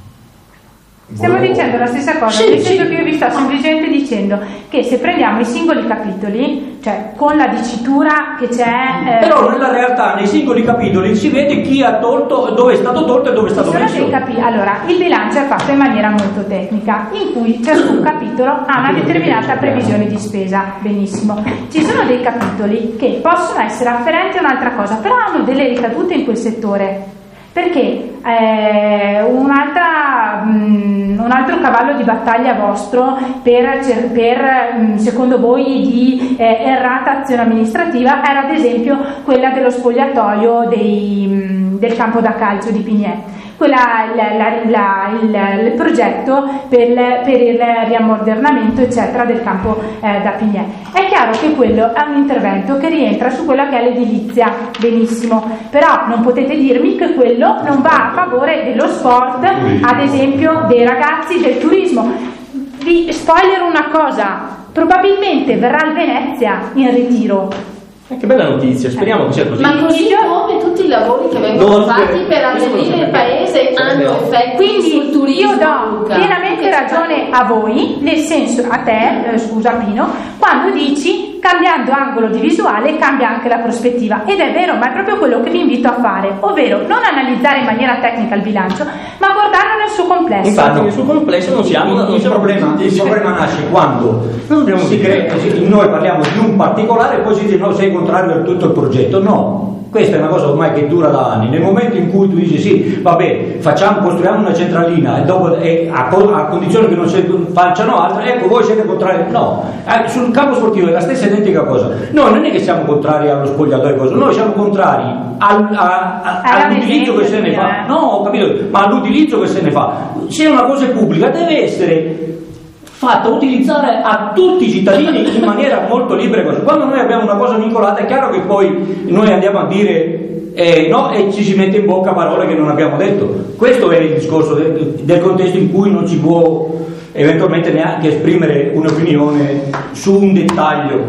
Stiamo Volevo- dicendo la stessa cosa, Sì, nel sì. senso che io vi sto semplicemente dicendo che se prendiamo i singoli capitoli, cioè con la dicitura che c'è, eh, Però nella realtà, nei singoli capitoli, si vede chi ha tolto, dove è stato tolto e dove è stato sono messo. dei capi- allora, il bilancio è fatto in maniera molto tecnica, in cui ciascun capitolo ha una determinata previsione di spesa. Benissimo. Ci sono dei capitoli che possono essere afferenti a un'altra cosa, però hanno delle ricadute in quel settore. Perché eh, un'altra, mh, un altro cavallo di battaglia vostro per, cer- per mh, secondo voi di eh, errata azione amministrativa era ad esempio quella dello spogliatoio dei, mh, del campo da calcio di Pignè. Quella, la, la, la, il, il progetto per il, per il riammodernamento eccetera del campo eh, da Pignè. È chiaro che quello è un intervento che rientra su quella che è l'edilizia, benissimo, però non potete dirmi che quello non va a favore dello sport, ad esempio dei ragazzi, del turismo. Vi spoiler una cosa, probabilmente verrà il Venezia in ritiro. Eh, che bella notizia, speriamo che sia così. Ma così come tutti i lavori che vengono No, fatti per questo lo allenare il sapevo. paese hanno Sapevo. effetti Quindi sul turismo. io do Luca. pienamente Tu che ci ragione a voi, nel senso a te, eh, scusa Pino, quando dici cambiando angolo di visuale cambia anche la prospettiva, ed è vero, ma è proprio quello che vi invito a fare, ovvero non analizzare in maniera tecnica il bilancio, ma guardarlo nel suo complesso. Infatti nel suo complesso non siamo il, il, problema, il problema nasce quando si crea, noi parliamo di un particolare e poi si dice no, sei contrario a tutto il progetto. No, questa è una cosa ormai che dura da anni. Nel momento in cui tu dici sì, vabbè, facciamo, costruiamo una centralina e dopo e a, a condizione che non si facciano altre, ecco, voi siete contrari. No, eh, sul campo sportivo è la stessa identica cosa. Noi non è che siamo contrari allo spogliatoio, cosa. Noi siamo contrari al, a, a, all'utilizzo che se ne fa. No, ho capito, ma all'utilizzo che se ne fa. Se una cosa è pubblica deve essere fatta utilizzare a tutti i cittadini in maniera molto libera. Quando noi abbiamo una cosa vincolata è chiaro che poi noi andiamo a dire eh, no e ci si mette in bocca parole che non abbiamo detto. Questo è il discorso del, del contesto in cui non si può eventualmente neanche esprimere un'opinione su un dettaglio.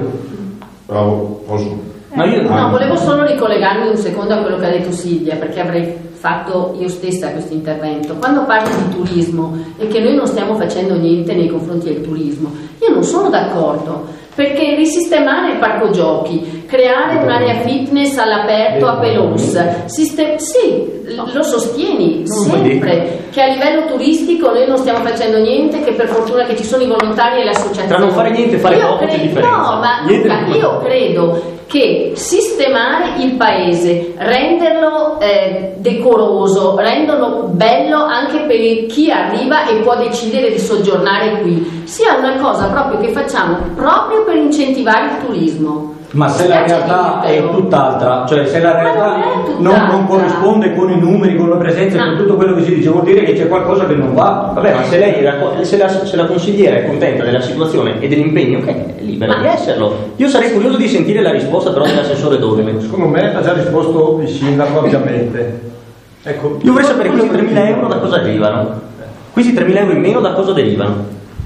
Bravo, posso? No, io, no, volevo solo ricollegarmi un secondo a quello che ha detto Silvia, perché avrei fatto io stessa questo intervento. Quando parli di turismo e che noi non stiamo facendo niente nei confronti del turismo, io non sono d'accordo, perché risistemare il parco giochi, creare un'area fitness all'aperto a Pelouse, sistem- sì, lo sostieni sempre, che a livello turistico noi non stiamo facendo niente, che per fortuna che ci sono i volontari e le associazioni. Tra non fare niente e fare poco c'è differenza. No, ma Luca, io credo che sistemare il paese, renderlo eh, decoroso, renderlo bello anche per chi arriva e può decidere di soggiornare qui, sia una cosa proprio che facciamo proprio per incentivare il turismo. Ma se la realtà è tutt'altra, cioè se la realtà non, non, non corrisponde con i numeri, con la presenza, no, con tutto quello che si dice, vuol dire che c'è qualcosa che non va. Vabbè, ma se lei era, se, la, se la consigliera è contenta della situazione e dell'impegno, ok, è libera ma di esserlo. Io sarei curioso di sentire la risposta però dell'assessore Dovene. Secondo me ha già risposto il sindaco ampiamente. Ecco, io vorrei sapere questi tremila euro da cosa derivano. Questi tremila euro in meno da cosa derivano?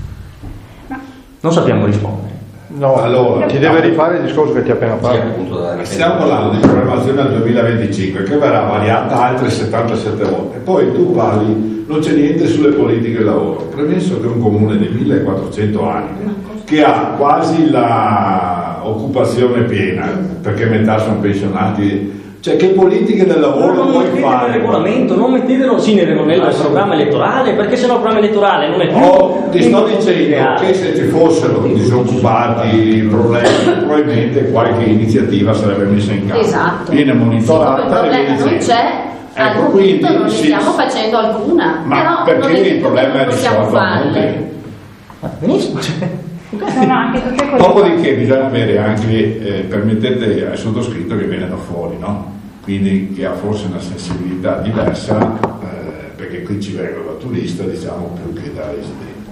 Non sappiamo rispondere. No, allora ti deve rifare il discorso che ti ha appena fatto. Stiamo parlando di programmazione al duemilaventicinque che verrà variata altre settantasette volte. Poi tu parli, non c'è niente sulle politiche del lavoro. Premesso che un comune di millequattrocento anni che ha quasi la occupazione piena, perché metà sono pensionati. Cioè, che politiche del lavoro non puoi fare? Nel regolamento, non mettetelo sì nel, nel ah, programma elettorale, perché sennò il programma elettorale non è più. Oh, ti sto dicendo che se ci fossero disoccupati, problemi, probabilmente qualche iniziativa sarebbe messa in campo. Esatto. Viene monitorata. Il problema non c'è, al ecco, momento non ne sì, stiamo facendo alcuna. Ma però perché non è il problema è possiamo farle. Benissimo. Sono anche tutte cose. Dopodiché bisogna avere anche, eh, permettete al sottoscritto che viene da fuori, no? Quindi che ha forse una sensibilità diversa, eh, perché qui ci vengono da turista, diciamo, più che da residente.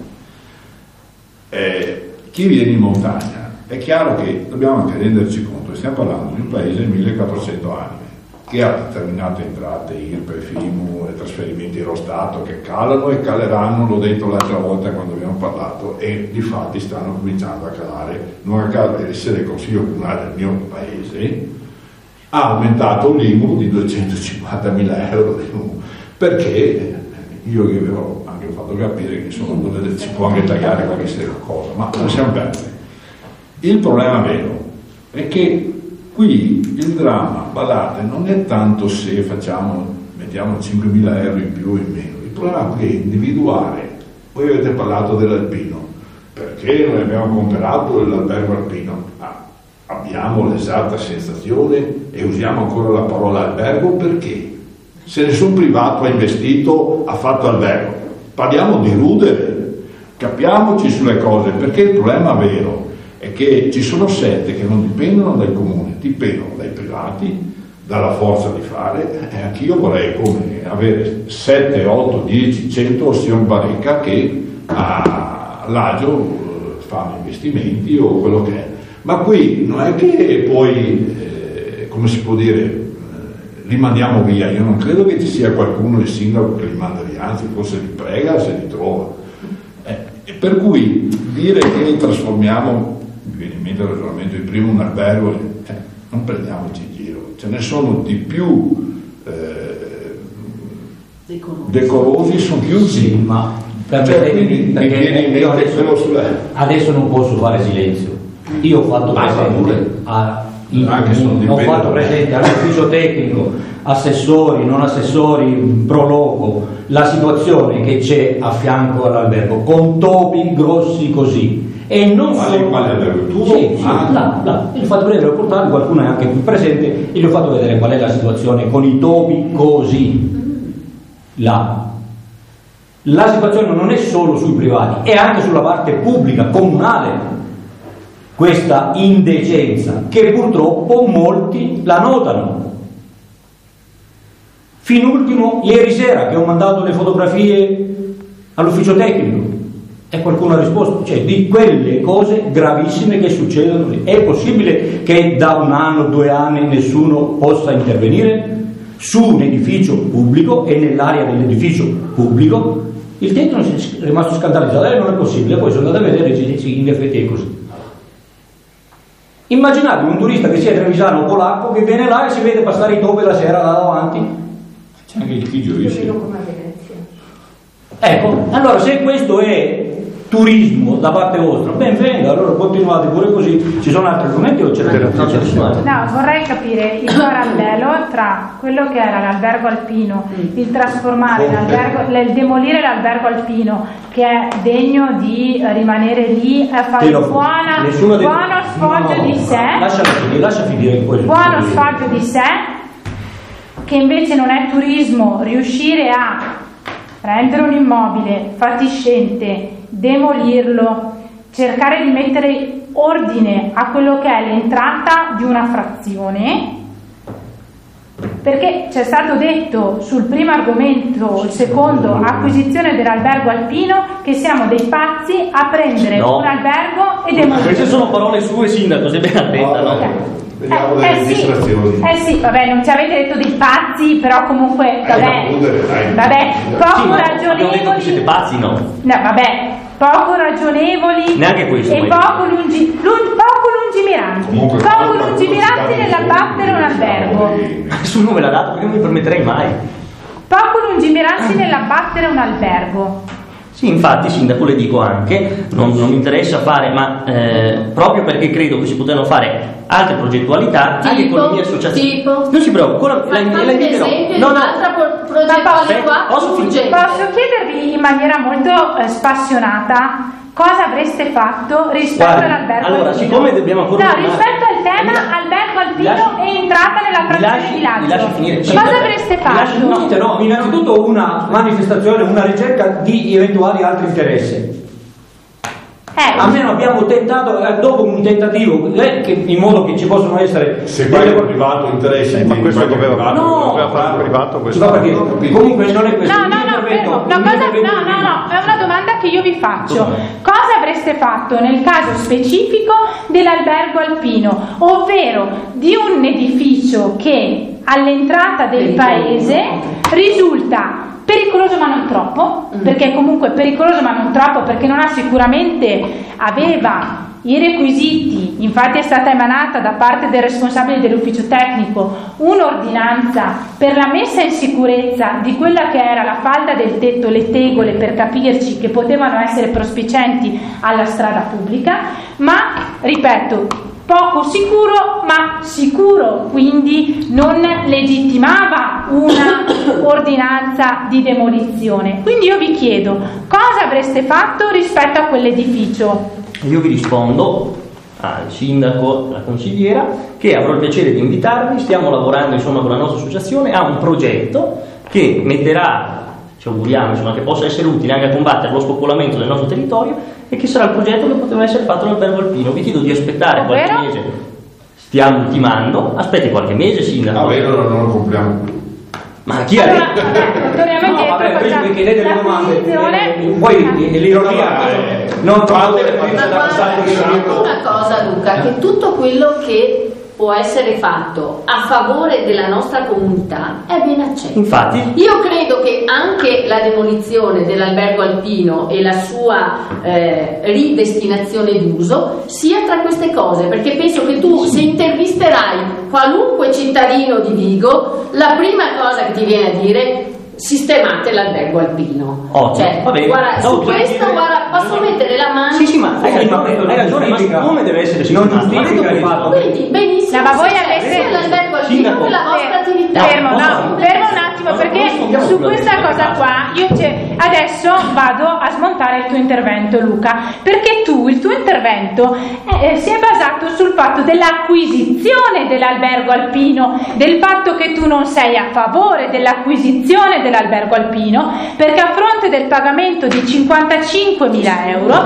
Eh, chi viene in montagna, è chiaro che dobbiamo anche renderci conto che stiamo parlando di un paese di millequattrocento anni, che ha determinate entrate I R P E, F I M U e trasferimenti dello Stato che calano e caleranno, l'ho detto l'altra volta quando abbiamo parlato, e di fatti stanno cominciando a calare. Non a caso essere il Consiglio Comunale del mio paese ha aumentato l'I M U di duecentocinquantamila euro di I M U, perché io che avevo anche fatto capire che insomma si può anche tagliare qualche cosa, ma non siamo persi. Il problema vero è che qui il dramma, badate, non è tanto se facciamo, mettiamo cinquemila euro in più o in meno, il problema qui è individuare. Voi avete parlato dell'alpino, perché noi abbiamo comprato l'albergo alpino? Ah, abbiamo l'esatta sensazione e usiamo ancora la parola albergo perché se nessun privato ha investito, ha fatto albergo. Parliamo di rudere, capiamoci sulle cose, perché il problema vero è che ci sono sette che non dipendono dal comune, dipendono dai privati, dalla forza di fare, e anch'io vorrei come avere sette, otto, dieci, cento Sion Bareca che all'agio fanno investimenti o quello che è. Ma qui non è che poi, eh, come si può dire, eh, li mandiamo via. Io non credo che ci sia qualcuno, il sindaco, che li manda via, anzi forse li prega se li trova. Eh, e per cui dire che trasformiamo, mi viene in mente il ragionamento di prima, un albergo, eh, non prendiamoci in giro, ce ne sono di più eh, decorosi, decorosi sono chiusi, ma permettetemi, Cioè, perché io adesso, sulla... adesso non posso fare silenzio. Io ho fatto presente a, in, in, ho fatto presente all'ufficio tecnico, assessori, non assessori, pro loco, la situazione che c'è a fianco all'albergo con topi grossi così. E non solo quale albergo? Tu? Sì, sì, ah. là, là. Gli ho fatto vedere il portale, qualcuno è anche qui presente, e gli ho fatto vedere qual è la situazione con i topi così là. La situazione non è solo sui privati, è anche sulla parte pubblica, comunale, questa indecenza che purtroppo molti la notano. Fin ultimo, ieri sera che ho mandato le fotografie all'ufficio tecnico e qualcuno ha risposto, cioè di quelle cose gravissime che succedono lì. È possibile che da un anno, due anni nessuno possa intervenire su un edificio pubblico e nell'area dell'edificio pubblico? Il tetto è rimasto scandalizzato, eh, non è possibile, poi sono andato a vedere e sì, in effetti è così. Immaginate un turista che sia trevisano o polacco che viene là e si vede passare i topi la sera là davanti. C'è anche il figlio io. Ecco, allora se questo è turismo da parte vostra, ben venga, allora continuate pure così. Ci sono altri argomenti o ce ne sono? No, vorrei capire il parallelo tra quello che era l'albergo alpino, il trasformare l'albergo, il demolire l'albergo alpino, che è degno di rimanere lì a fare buona, buono sfoggio no, no, no. di sé, lascia finire, lascia finire buono sfoggio di sé, che invece non è turismo, riuscire a prendere un immobile fatiscente, demolirlo, cercare di mettere ordine a quello che è l'entrata di una frazione, perché c'è stato detto sul primo argomento, il secondo, acquisizione dell'albergo alpino, che siamo dei pazzi a prendere no. un albergo e demolirlo. Queste sono parole sue, sindaco, se ben attenta, no? Okay. Vediamo Eh, delle eh, sì, distrazioni. eh sì, vabbè, non ci avete detto dei pazzi, però comunque, vabbè, Eh, vabbè, poco Sì, ma abbiamo detto che ragionevoli. siete pazzi, no? No, vabbè, poco ragionevoli Neanche questo, e poi. poco, lungi, lun- poco lungimiranti. Comunque, poco comunque, lungimiranti nell'abbattere un albergo. Nessuno me l'ha dato perché non mi permetterei mai. Poco lungimiranti nell'abbattere un albergo. Sì, infatti, sindaco, le dico anche, non, non mi interessa fare, ma eh, proprio perché credo che si potranno fare altre progettualità, Tipo? anche economie associative. Tipo? Non si preoccupi, la, la, Ma la fammi un inviterò. esempio di No, no, un'altra pro- progettualità posso finire? urgente. Posso chiedervi in maniera molto eh, spassionata cosa avreste fatto rispetto Guardi, all'albergo allora, alpino? siccome dobbiamo ancora No, tornare- rispetto al tema Mi la- albergo mi alpino lasci- e entrata nella mi frazione lasci- di villaggio. mi lasci finire. Sì, Cosa vabbè. avreste Mi lasci- fatto? No, no, innanzitutto una manifestazione, una ricerca di eventuali altri interessi. Eh, Almeno abbiamo tentato, eh, dopo un tentativo, eh, che, in modo che ci possono essere Se vai al privato interessa, Eh, ma questo doveva privato, No, doveva fare il privato si questo. fa perché comunque non è questo. No, Il no, mio no, intervento- fermo. il No, mio cosa- intervento no, è no, no, è una domanda che io vi faccio. Dov'è? Cosa avreste fatto nel caso specifico dell'albergo alpino, ovvero di un edificio che all'entrata del paese risulta pericoloso ma non troppo, perché comunque è pericoloso ma non troppo, perché non ha sicuramente, aveva i requisiti, infatti è stata emanata da parte del responsabile dell'ufficio tecnico un'ordinanza per la messa in sicurezza di quella che era la falda del tetto, le tegole per capirci, che potevano essere prospicienti alla strada pubblica, ma ripeto, poco sicuro ma sicuro, quindi non legittimava una ordinanza di demolizione. Quindi io vi chiedo, cosa avreste fatto rispetto a quell'edificio? Io vi rispondo al sindaco, alla consigliera, che avrò il piacere di invitarvi. Stiamo lavorando insomma con la nostra associazione a un progetto che metterà, ci auguriamo insomma, che possa essere utile anche a combattere lo spopolamento del nostro territorio, e che sarà il progetto che poteva essere fatto all'albergo alpino. Vi chiedo di aspettare Ovvero? qualche mese. Stiamo ultimando, aspetti qualche mese, sindaco. Ah, vero, non lo compriamo più. Ma chi ha Allora, detto? vabbè, torniamo No, indietro, vabbè, voi facciamo mi chiedete le la domande, posizione. eh, poi eh, l'ironia Eh, non quando- deve Ma essere da guarda, passare ti dico una cosa, Luca, che tutto quello che può essere fatto a favore della nostra comunità è ben accetto. Infatti, Io credo che anche la demolizione dell'albergo alpino e la sua eh, ridestinazione d'uso sia tra queste cose, perché penso che tu, se intervisterai qualunque cittadino di Vigo, la prima cosa che ti viene a dire: sistemate l'albergo alpino. Ottimo, Cioè, va bene. guarda, No, su questo dire... guarda, posso mettere la mano. Sì, sì, ma hai ragione, hai ragione, ma siccome deve essere sistemato, non giustifica il fatto. Quindi, benissimo. No, ma voi se avete- questo è l'albergo alpino Sindaco. per la vostra attività. Fermo, no, Posso- fermo un attimo, perché su questa cosa qua io ce- adesso vado a smontare il tuo intervento, Luca, perché tu, il tuo intervento eh, eh, si è basato sul fatto dell'acquisizione dell'albergo alpino, del fatto che tu non sei a favore dell'acquisizione dell'albergo alpino, perché a fronte del pagamento di cinquantacinquemila euro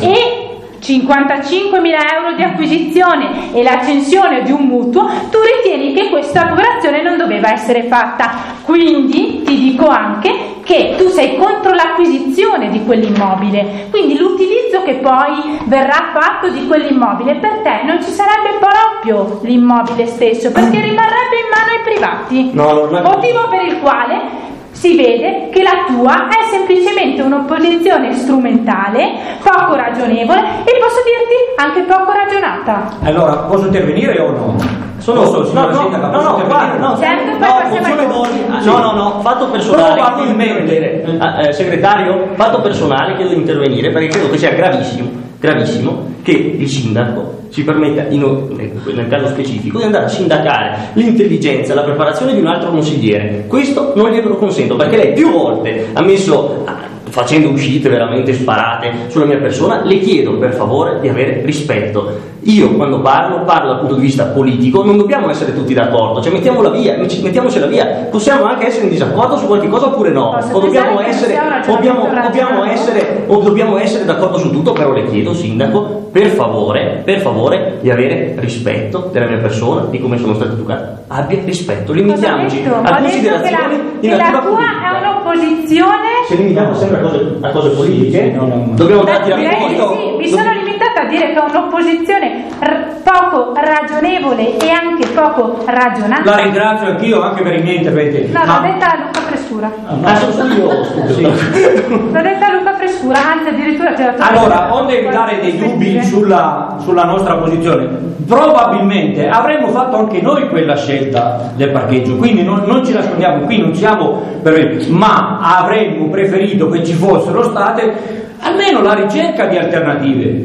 e cinquantacinquemila euro di acquisizione e l'accensione di un mutuo, tu ritieni che questa operazione non doveva essere fatta. Quindi ti dico anche che tu sei contro l'acquisizione di quell'immobile, quindi l'utilizzo che poi verrà fatto di quell'immobile per te non ci sarebbe proprio l'immobile stesso, perché rimarrebbe in mano ai privati. No, non è- motivo per il quale si vede che la tua è semplicemente un'opposizione strumentale, poco ragionevole e posso dirti anche poco ragionata. Allora, posso intervenire o no? Sono Posso, no, signora no, Sindaca, no, posso no, intervenire? guarda, no, Certo, poi no, passiamo mozione ai d'ordine. voti. No, no, no, fatto personale, Probabilmente. chiedo di intervenire. Eh, eh, segretario, fatto personale, chiedo di intervenire perché credo che sia gravissimo, gravissimo che il sindaco si permetta, in, nel caso specifico, di andare a sindacare l'intelligenza e la preparazione di un altro consigliere. Questo non glielo consento, perché lei più volte ha messo, facendo uscite veramente sparate sulla mia persona. Le chiedo per favore di avere rispetto. Io quando parlo, parlo dal punto di vista politico, non dobbiamo essere tutti d'accordo, cioè mettiamola via, mettiamocela via. Possiamo anche essere in disaccordo su qualche cosa oppure no, Posso o dobbiamo pensare che essere, sia un o dobbiamo, ragionamento dobbiamo ragionevole. essere, o dobbiamo essere d'accordo su tutto, però le chiedo, sindaco, per favore, per favore, di avere rispetto della mia persona, di come sono stato educato. Abbia rispetto, limitiamoci Cosa ho detto? a Ho detto che la, considerazioni di che la natura tua politica. è un'opposizione. Se limitiamo sempre a cose, a cose politiche, no, no, no. dobbiamo Beh, darti la direi di risposta. sì, mi sono limitata a dire che è un'opposizione r- poco ragionevole e anche poco ragionata. La ringrazio anch'io anche per i miei interventi. No, Ma- l'ho detta Luca Frescura. Ah, sono io, scusi. L'ho detta Luca Frescura, anzi addirittura ti ho dato. Allora, onde evitare dei dubbi sulla, sulla nostra posizione, probabilmente avremmo fatto anche noi quella scelta del parcheggio, quindi non, non ci nascondiamo, qui non siamo per, ma avremmo preferito che ci fossero state almeno la ricerca di alternative,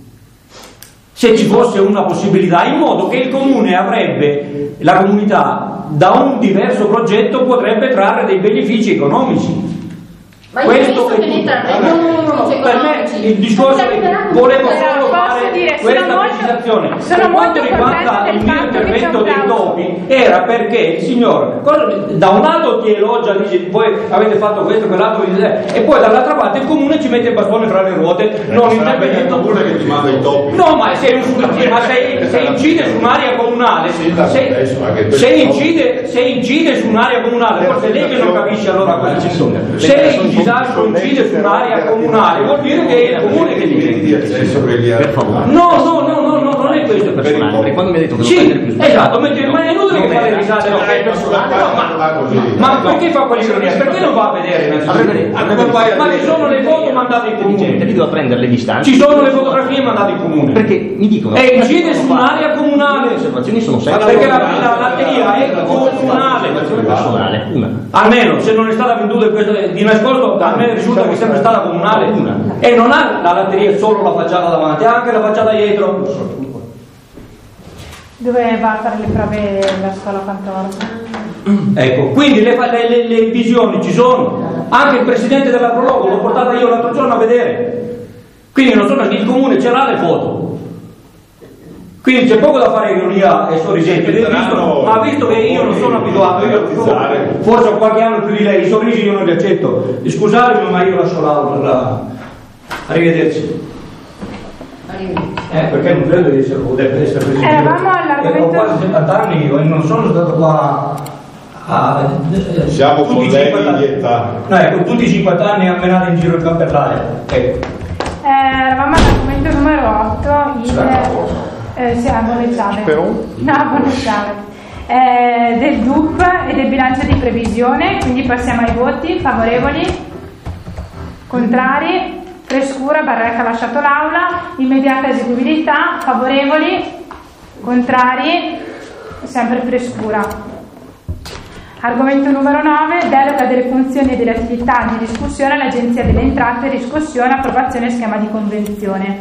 se ci fosse una possibilità, in modo che il comune avrebbe, la comunità da un diverso progetto potrebbe trarre dei benefici economici. Ma io ho visto che ne trarremo no, no, no, no, per me il discorso è che volevo solo Posso fare dire, sono questa molto- precisazione. sono Per quanto molto riguarda contenta del il mio fatto che intervento c'è un dei causa. topi, era perché il signor cosa- da un lato ti elogia, dice voi avete fatto questo, quell'altro, dice, e poi dall'altra parte il comune ci mette il bastone fra le ruote, non intervenendo. che ti manda i topi. No, ma se, ma se, se incide su un'area comunale, se, se incide, se incide su un'area comunale, forse è lei che non capisce allora cosa ci sono. Se il disastro incide su un'area comunale, vuol dire che è il comune che di accesso che gli ha- Per favore. No, no, no, no, no, non è questo Personale, perché quando mi ha detto che devo Sì, prendere più spazio- esatto, ma ma è inutile che fare risate, no, che è personale. No, ma, ma perché fa quell'ironia? Perché non va a vedere innanzitutto? Avrebbe- avrebbe- Ma ci sono le foto mandate in intelligente, comune. lì devo prendere le distanze. Ci sono le fotografie mandate in comune. Perché mi dicono E incide su un'area comunale. le osservazioni sono sempre Perché la, la latteria è comunale. osservazione personale, una. Almeno se non è stata venduta in questo- di nascosto, a me risulta che è sempre stata comunale. Una. E non ha la latteria solo la facciata davanti, ha anche la facciata dietro. Dove va a fare le prove la scuola Cantorca? Ecco, quindi le, le, le, le visioni ci sono. Anche il presidente della Prologo l'ho portata io l'altro giorno a vedere. Quindi non sono il comune ce l'ha le foto. Quindi c'è poco da fare ironia e sorrisetti, visto, ma visto che io non sono abituato, io forse ho qualche anno più di lei, i sorrisi io non li accetto. Scusatemi, ma io lascio l'aula. La... Arrivederci. Eh, perché non credo di essere, potrebbe essere presidente. Eravamo all'argomento- Ho quasi settanta anni io e non sono stato qua a... Siamo tutti i colleghi cinquanta anni. di età. No, ecco, tutti i cinquanta anni a menare in giro il campo per l'aria. Ecco. Eh, eravamo all'argomento numero otto, il eh, sì, a Boneggiale. Però? No, a Boneggiale. Eh, del D U P e del bilancio di previsione, quindi passiamo ai voti. Favorevoli? Contrari? Frescura, Barreca ha lasciato l'aula. Immediata eseguibilità. Favorevoli? Contrari? Sempre Frescura. Argomento numero nove, delega delle funzioni e delle attività di riscossione all'Agenzia delle Entrate, riscossione, approvazione e schema di convenzione.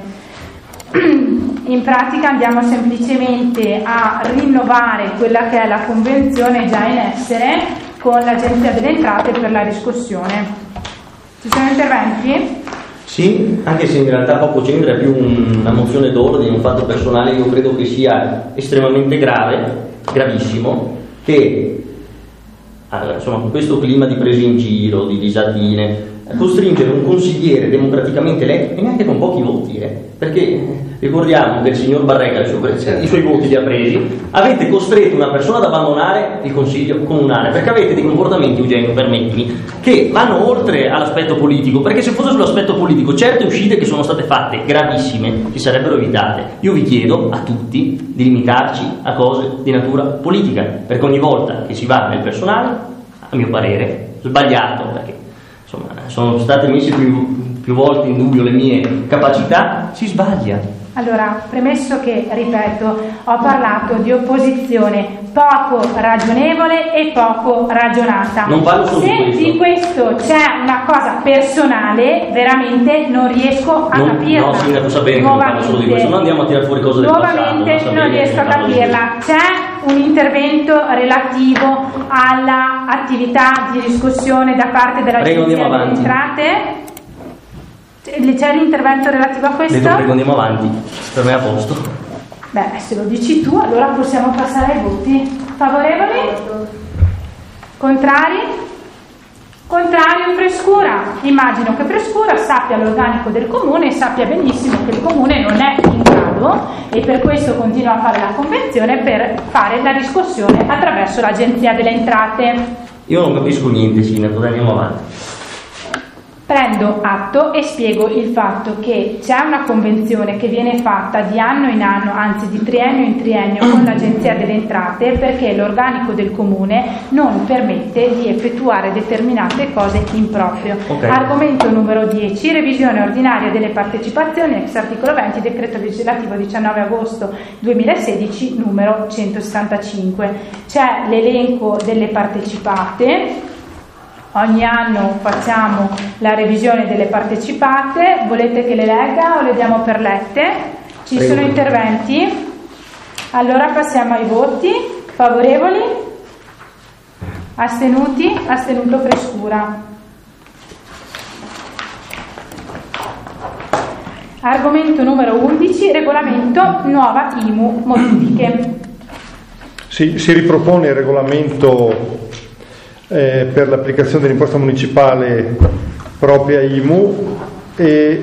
In pratica andiamo semplicemente a rinnovare quella che è la convenzione già in essere con l'Agenzia delle Entrate per la riscossione. Ci sono interventi? Sì, anche se in realtà poco c'entra, è più una mozione d'ordine, un fatto personale. Io credo che sia estremamente grave, gravissimo, che allora, insomma, con questo clima di prese in giro, di disatine, costringere un consigliere democraticamente eletto, e neanche con pochi voti, eh, perché ricordiamo che il signor Barreca i suoi voti li ha presi, avete costretto una persona ad abbandonare il consiglio comunale, perché avete dei comportamenti, Eugenio, permettimi, che vanno oltre all'aspetto politico, perché se fosse sull'aspetto politico certe uscite che sono state fatte, gravissime, si sarebbero evitate. Io vi chiedo a tutti di limitarci a cose di natura politica, perché ogni volta che si va nel personale, a mio parere, sbagliato, perché insomma sono state messe più, più volte in dubbio le mie capacità, si sbaglia. Allora, premesso che, ripeto, ho parlato di opposizione poco ragionevole e poco ragionata. Non parlo solo Se di questo. di questo c'è una cosa personale, veramente non riesco a non, capirla. No, Sindaco, sa bene che non parlo solo di questo, non andiamo a tirare fuori cose del nuovamente passato. non riesco a capirla. C'è un intervento relativo all'attività di riscossione da parte dell'Agenzia delle Entrate? C'è l'intervento relativo a questo? Vedo, prego, andiamo avanti, per me è a posto. Beh, se lo dici tu, allora possiamo passare ai voti. Favorevoli? Contrari? Contrario, Frescura. Immagino che Frescura sappia l'organico del comune e sappia benissimo che il comune non è in grado, e per questo continua a fare la convenzione per fare la riscossione attraverso l'Agenzia delle Entrate. Io non capisco niente, Sindaco, andiamo avanti. Prendo atto e spiego il fatto che c'è una convenzione che viene fatta di anno in anno, anzi di triennio in triennio, con l'Agenzia delle Entrate, perché l'organico del comune non permette di effettuare determinate cose in proprio. Okay. Argomento numero dieci, revisione ordinaria delle partecipazioni, ex articolo venti, decreto legislativo diciannove agosto duemilasedici numero centosettantacinque. C'è l'elenco delle partecipate. Ogni anno facciamo la revisione delle partecipate. Volete che le legga o le diamo per lette? Ci Prego. Sono interventi? Allora passiamo ai voti. Favorevoli? Astenuti? Astenuto Frescura. Argomento numero undici, regolamento nuova I M U, modifiche. Si, si ripropone il regolamento Eh, per l'applicazione dell'imposta municipale propria I M U e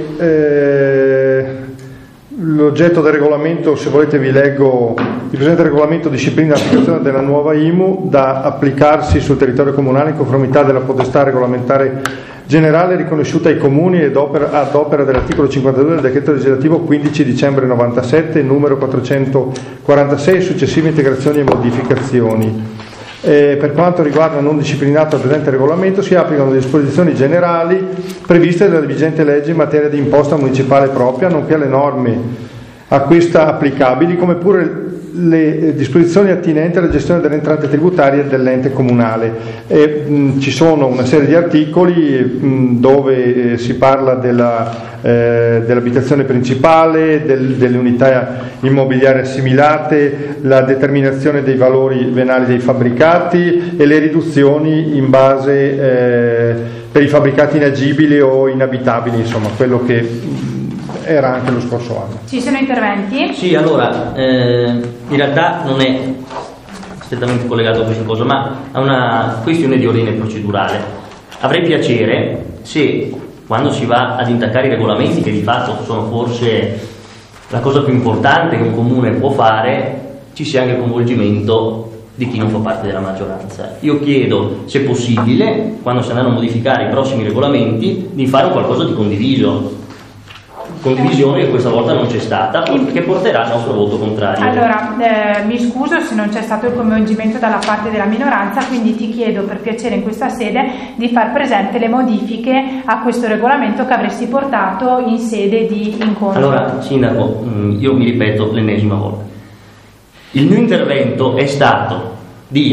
eh, l'oggetto del regolamento, se volete vi leggo, il presente regolamento disciplina l'applicazione della nuova I M U da applicarsi sul territorio comunale in conformità della potestà regolamentare generale riconosciuta ai comuni ed opera, ad opera dell'articolo cinquantadue del decreto legislativo quindici dicembre novantasette numero quattrocentoquarantasei, successive integrazioni e modificazioni. Eh, per quanto riguarda non disciplinato al presente regolamento, si applicano le disposizioni generali previste dalla vigente legge in materia di imposta municipale propria, nonché le norme a questa applicabili, come pure le disposizioni attinenti alla gestione delle entrate tributarie dell'ente comunale. E, mh, ci sono una serie di articoli mh, dove eh, si parla della, eh, dell'abitazione principale, del, delle unità immobiliari assimilate, la determinazione dei valori venali dei fabbricati e le riduzioni in base eh, per i fabbricati inagibili o inabitabili, insomma quello che mh, era anche lo scorso anno. Ci sono interventi? Sì, allora, eh, in realtà non è strettamente collegato a questa cosa, ma a una questione di ordine procedurale. Avrei piacere se, quando si va ad intaccare i regolamenti, che di fatto sono forse la cosa più importante che un comune può fare, ci sia anche il coinvolgimento di chi non fa parte della maggioranza. Io chiedo, se possibile, quando si andranno a modificare i prossimi regolamenti, di fare un qualcosa di condiviso. Condivisione che questa volta non c'è stata, che porterà al nostro voto contrario. Allora, eh, mi scuso se non c'è stato il coinvolgimento dalla parte della minoranza, quindi ti chiedo per piacere in questa sede di far presente le modifiche a questo regolamento che avresti portato in sede di incontro. Allora, Sindaco, io mi ripeto l'ennesima volta. Il mio intervento è stato dire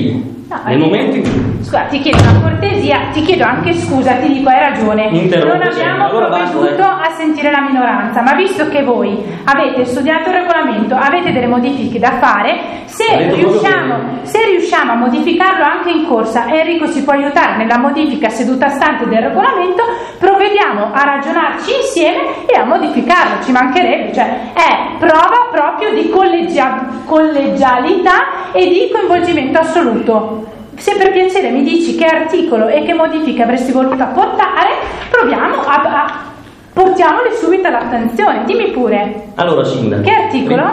No, Nel momento in cui... Scusa, ti chiedo una cortesia, ti chiedo anche scusa, ti dico hai ragione, Interrompo non abbiamo allora provveduto basta, a sentire la minoranza, ma visto che voi avete studiato il regolamento, avete delle modifiche da fare, se riusciamo, se riusciamo a modificarlo anche in corsa, Enrico ci può aiutare nella modifica seduta stante del regolamento, provvediamo a ragionarci insieme e a modificarlo, ci mancherebbe, cioè è prova proprio di collegia- collegialità e di coinvolgimento assoluto. Se per piacere mi dici che articolo e che modifiche avresti voluto apportare, proviamo a, a portiamole subito all'attenzione. Dimmi pure. Allora, Sindaco. Che articolo?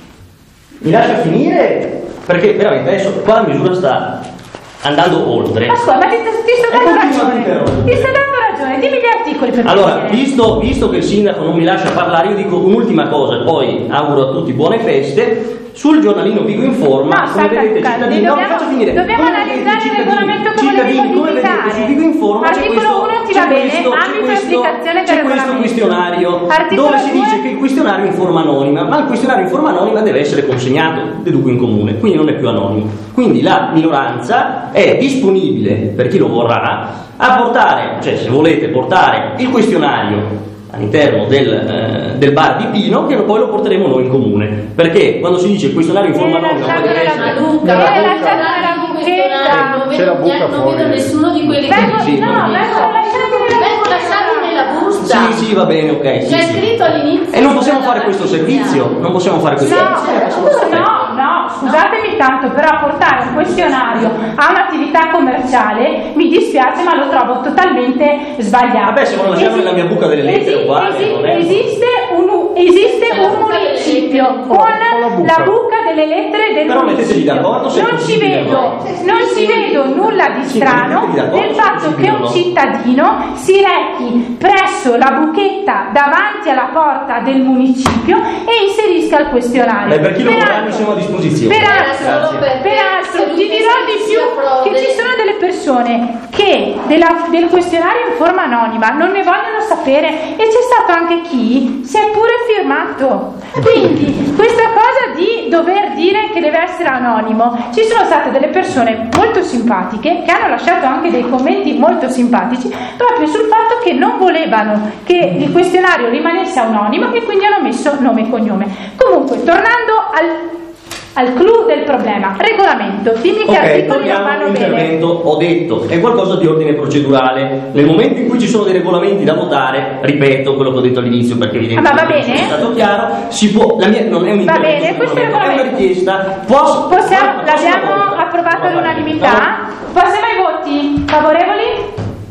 Mi lascia finire? Perché veramente adesso qua la misura sta andando oltre. Ma scusa, ma ti, ti sto dando ragione. Ti sto dando ragione, dimmi gli articoli per Allora, piacere. visto, visto che il Sindaco non mi lascia parlare, io dico un'ultima cosa, poi auguro a tutti buone feste. Sul giornalino Vigo Informa, No, come aspetta, vedete, Luca, cittadini, no, mi dobbiamo- faccio finire. dobbiamo Come analizzare vedete, il cittadini- regolamento che volevi cittadini, come vedete, modificare. su Vigo Informa c'è Articolo questo, uno ti c'è va bene, questo, c'è ambito questo, applicazione del c'è questo regolamento. questionario Articolo dove si due. dice che il questionario in forma anonima, ma il questionario in forma anonima deve essere consegnato, deduco in comune, quindi non è più anonimo. Quindi la minoranza è disponibile, per chi lo vorrà, a portare, cioè se volete portare il questionario all'interno del, eh, del bar di Pino, che poi lo porteremo noi in comune, perché quando si dice il questionario in forma anonima poi deve essere Luca, Eh, ma lasciate la buchetta. non C'è la vedo, buca non fuori. vedo nessuno di quelli Vengo, che sì, no, vengo lasciati nella vengo lasciati nella busta. sì sì va bene, ok, sì, C'è sì. scritto all'inizio. E non possiamo fare questo servizio, non possiamo fare questo No, servizio. no, no, scusatemi tanto, però portare un questionario a un'attività commerciale mi dispiace, ma lo trovo totalmente sbagliato. Vabbè, se non lasciamo Esi- nella mia buca delle lettere, esi- uguale, esi- non è- esiste un, esiste C'è la un buca delle municipio lettere. con Con la buca. la buca delle lettere del Però mettetevi municipio. d'accordo se è Non ci possibile o vedo, no. non ci vedo nulla di Sì, strano mettetevi d'accordo nel se è fatto che possibile o un no. cittadino si rechi presso la buchetta davanti alla porta del municipio e inserisca il questionario. Beh, per chi lo vorrà Peraltro- noi siamo a disposizione. Peraltro, Grazie. peraltro Per- ti dirò di per- più frode. che ci sono delle persone che della- del questionario in forma anonima non ne vogliono sapere e c'è stato anche chi si è pure firmato. Quindi questa cosa di dover dire che deve essere anonimo, ci sono state delle persone molto simpatiche che hanno lasciato anche dei commenti molto simpatici proprio sul fatto che non volevano che il questionario rimanesse anonimo e quindi hanno messo nome e cognome. Comunque, tornando al al clou del problema, regolamento, dimmi che Ok, articoli non torniamo vanno bene. all'intervento, ho detto, è qualcosa di ordine procedurale. Nel momento in cui ci sono dei regolamenti da votare, ripeto quello che ho detto all'inizio perché evidentemente Ah, ma va bene? non è stato chiaro, si può, la mia non è un Va intervento bene, sul questo regolamento, è una regolamento. richiesta. Posso, Possiamo, la prossima l'abbiamo volta. approvato Non va bene. all'unanimità. Passiamo ai voti. Favorevoli?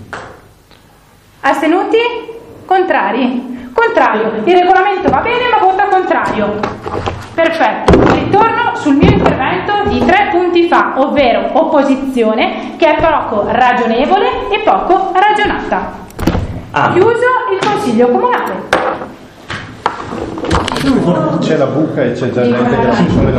Astenuti? Contrari? Contrario. Il regolamento va bene, ma vota contrario. Perfetto. Ritorno sul mio intervento di tre punti fa, ovvero opposizione, che è poco ragionevole e poco ragionata. Ah. Chiuso il Consiglio Comunale. C'è la buca e c'è già gente che la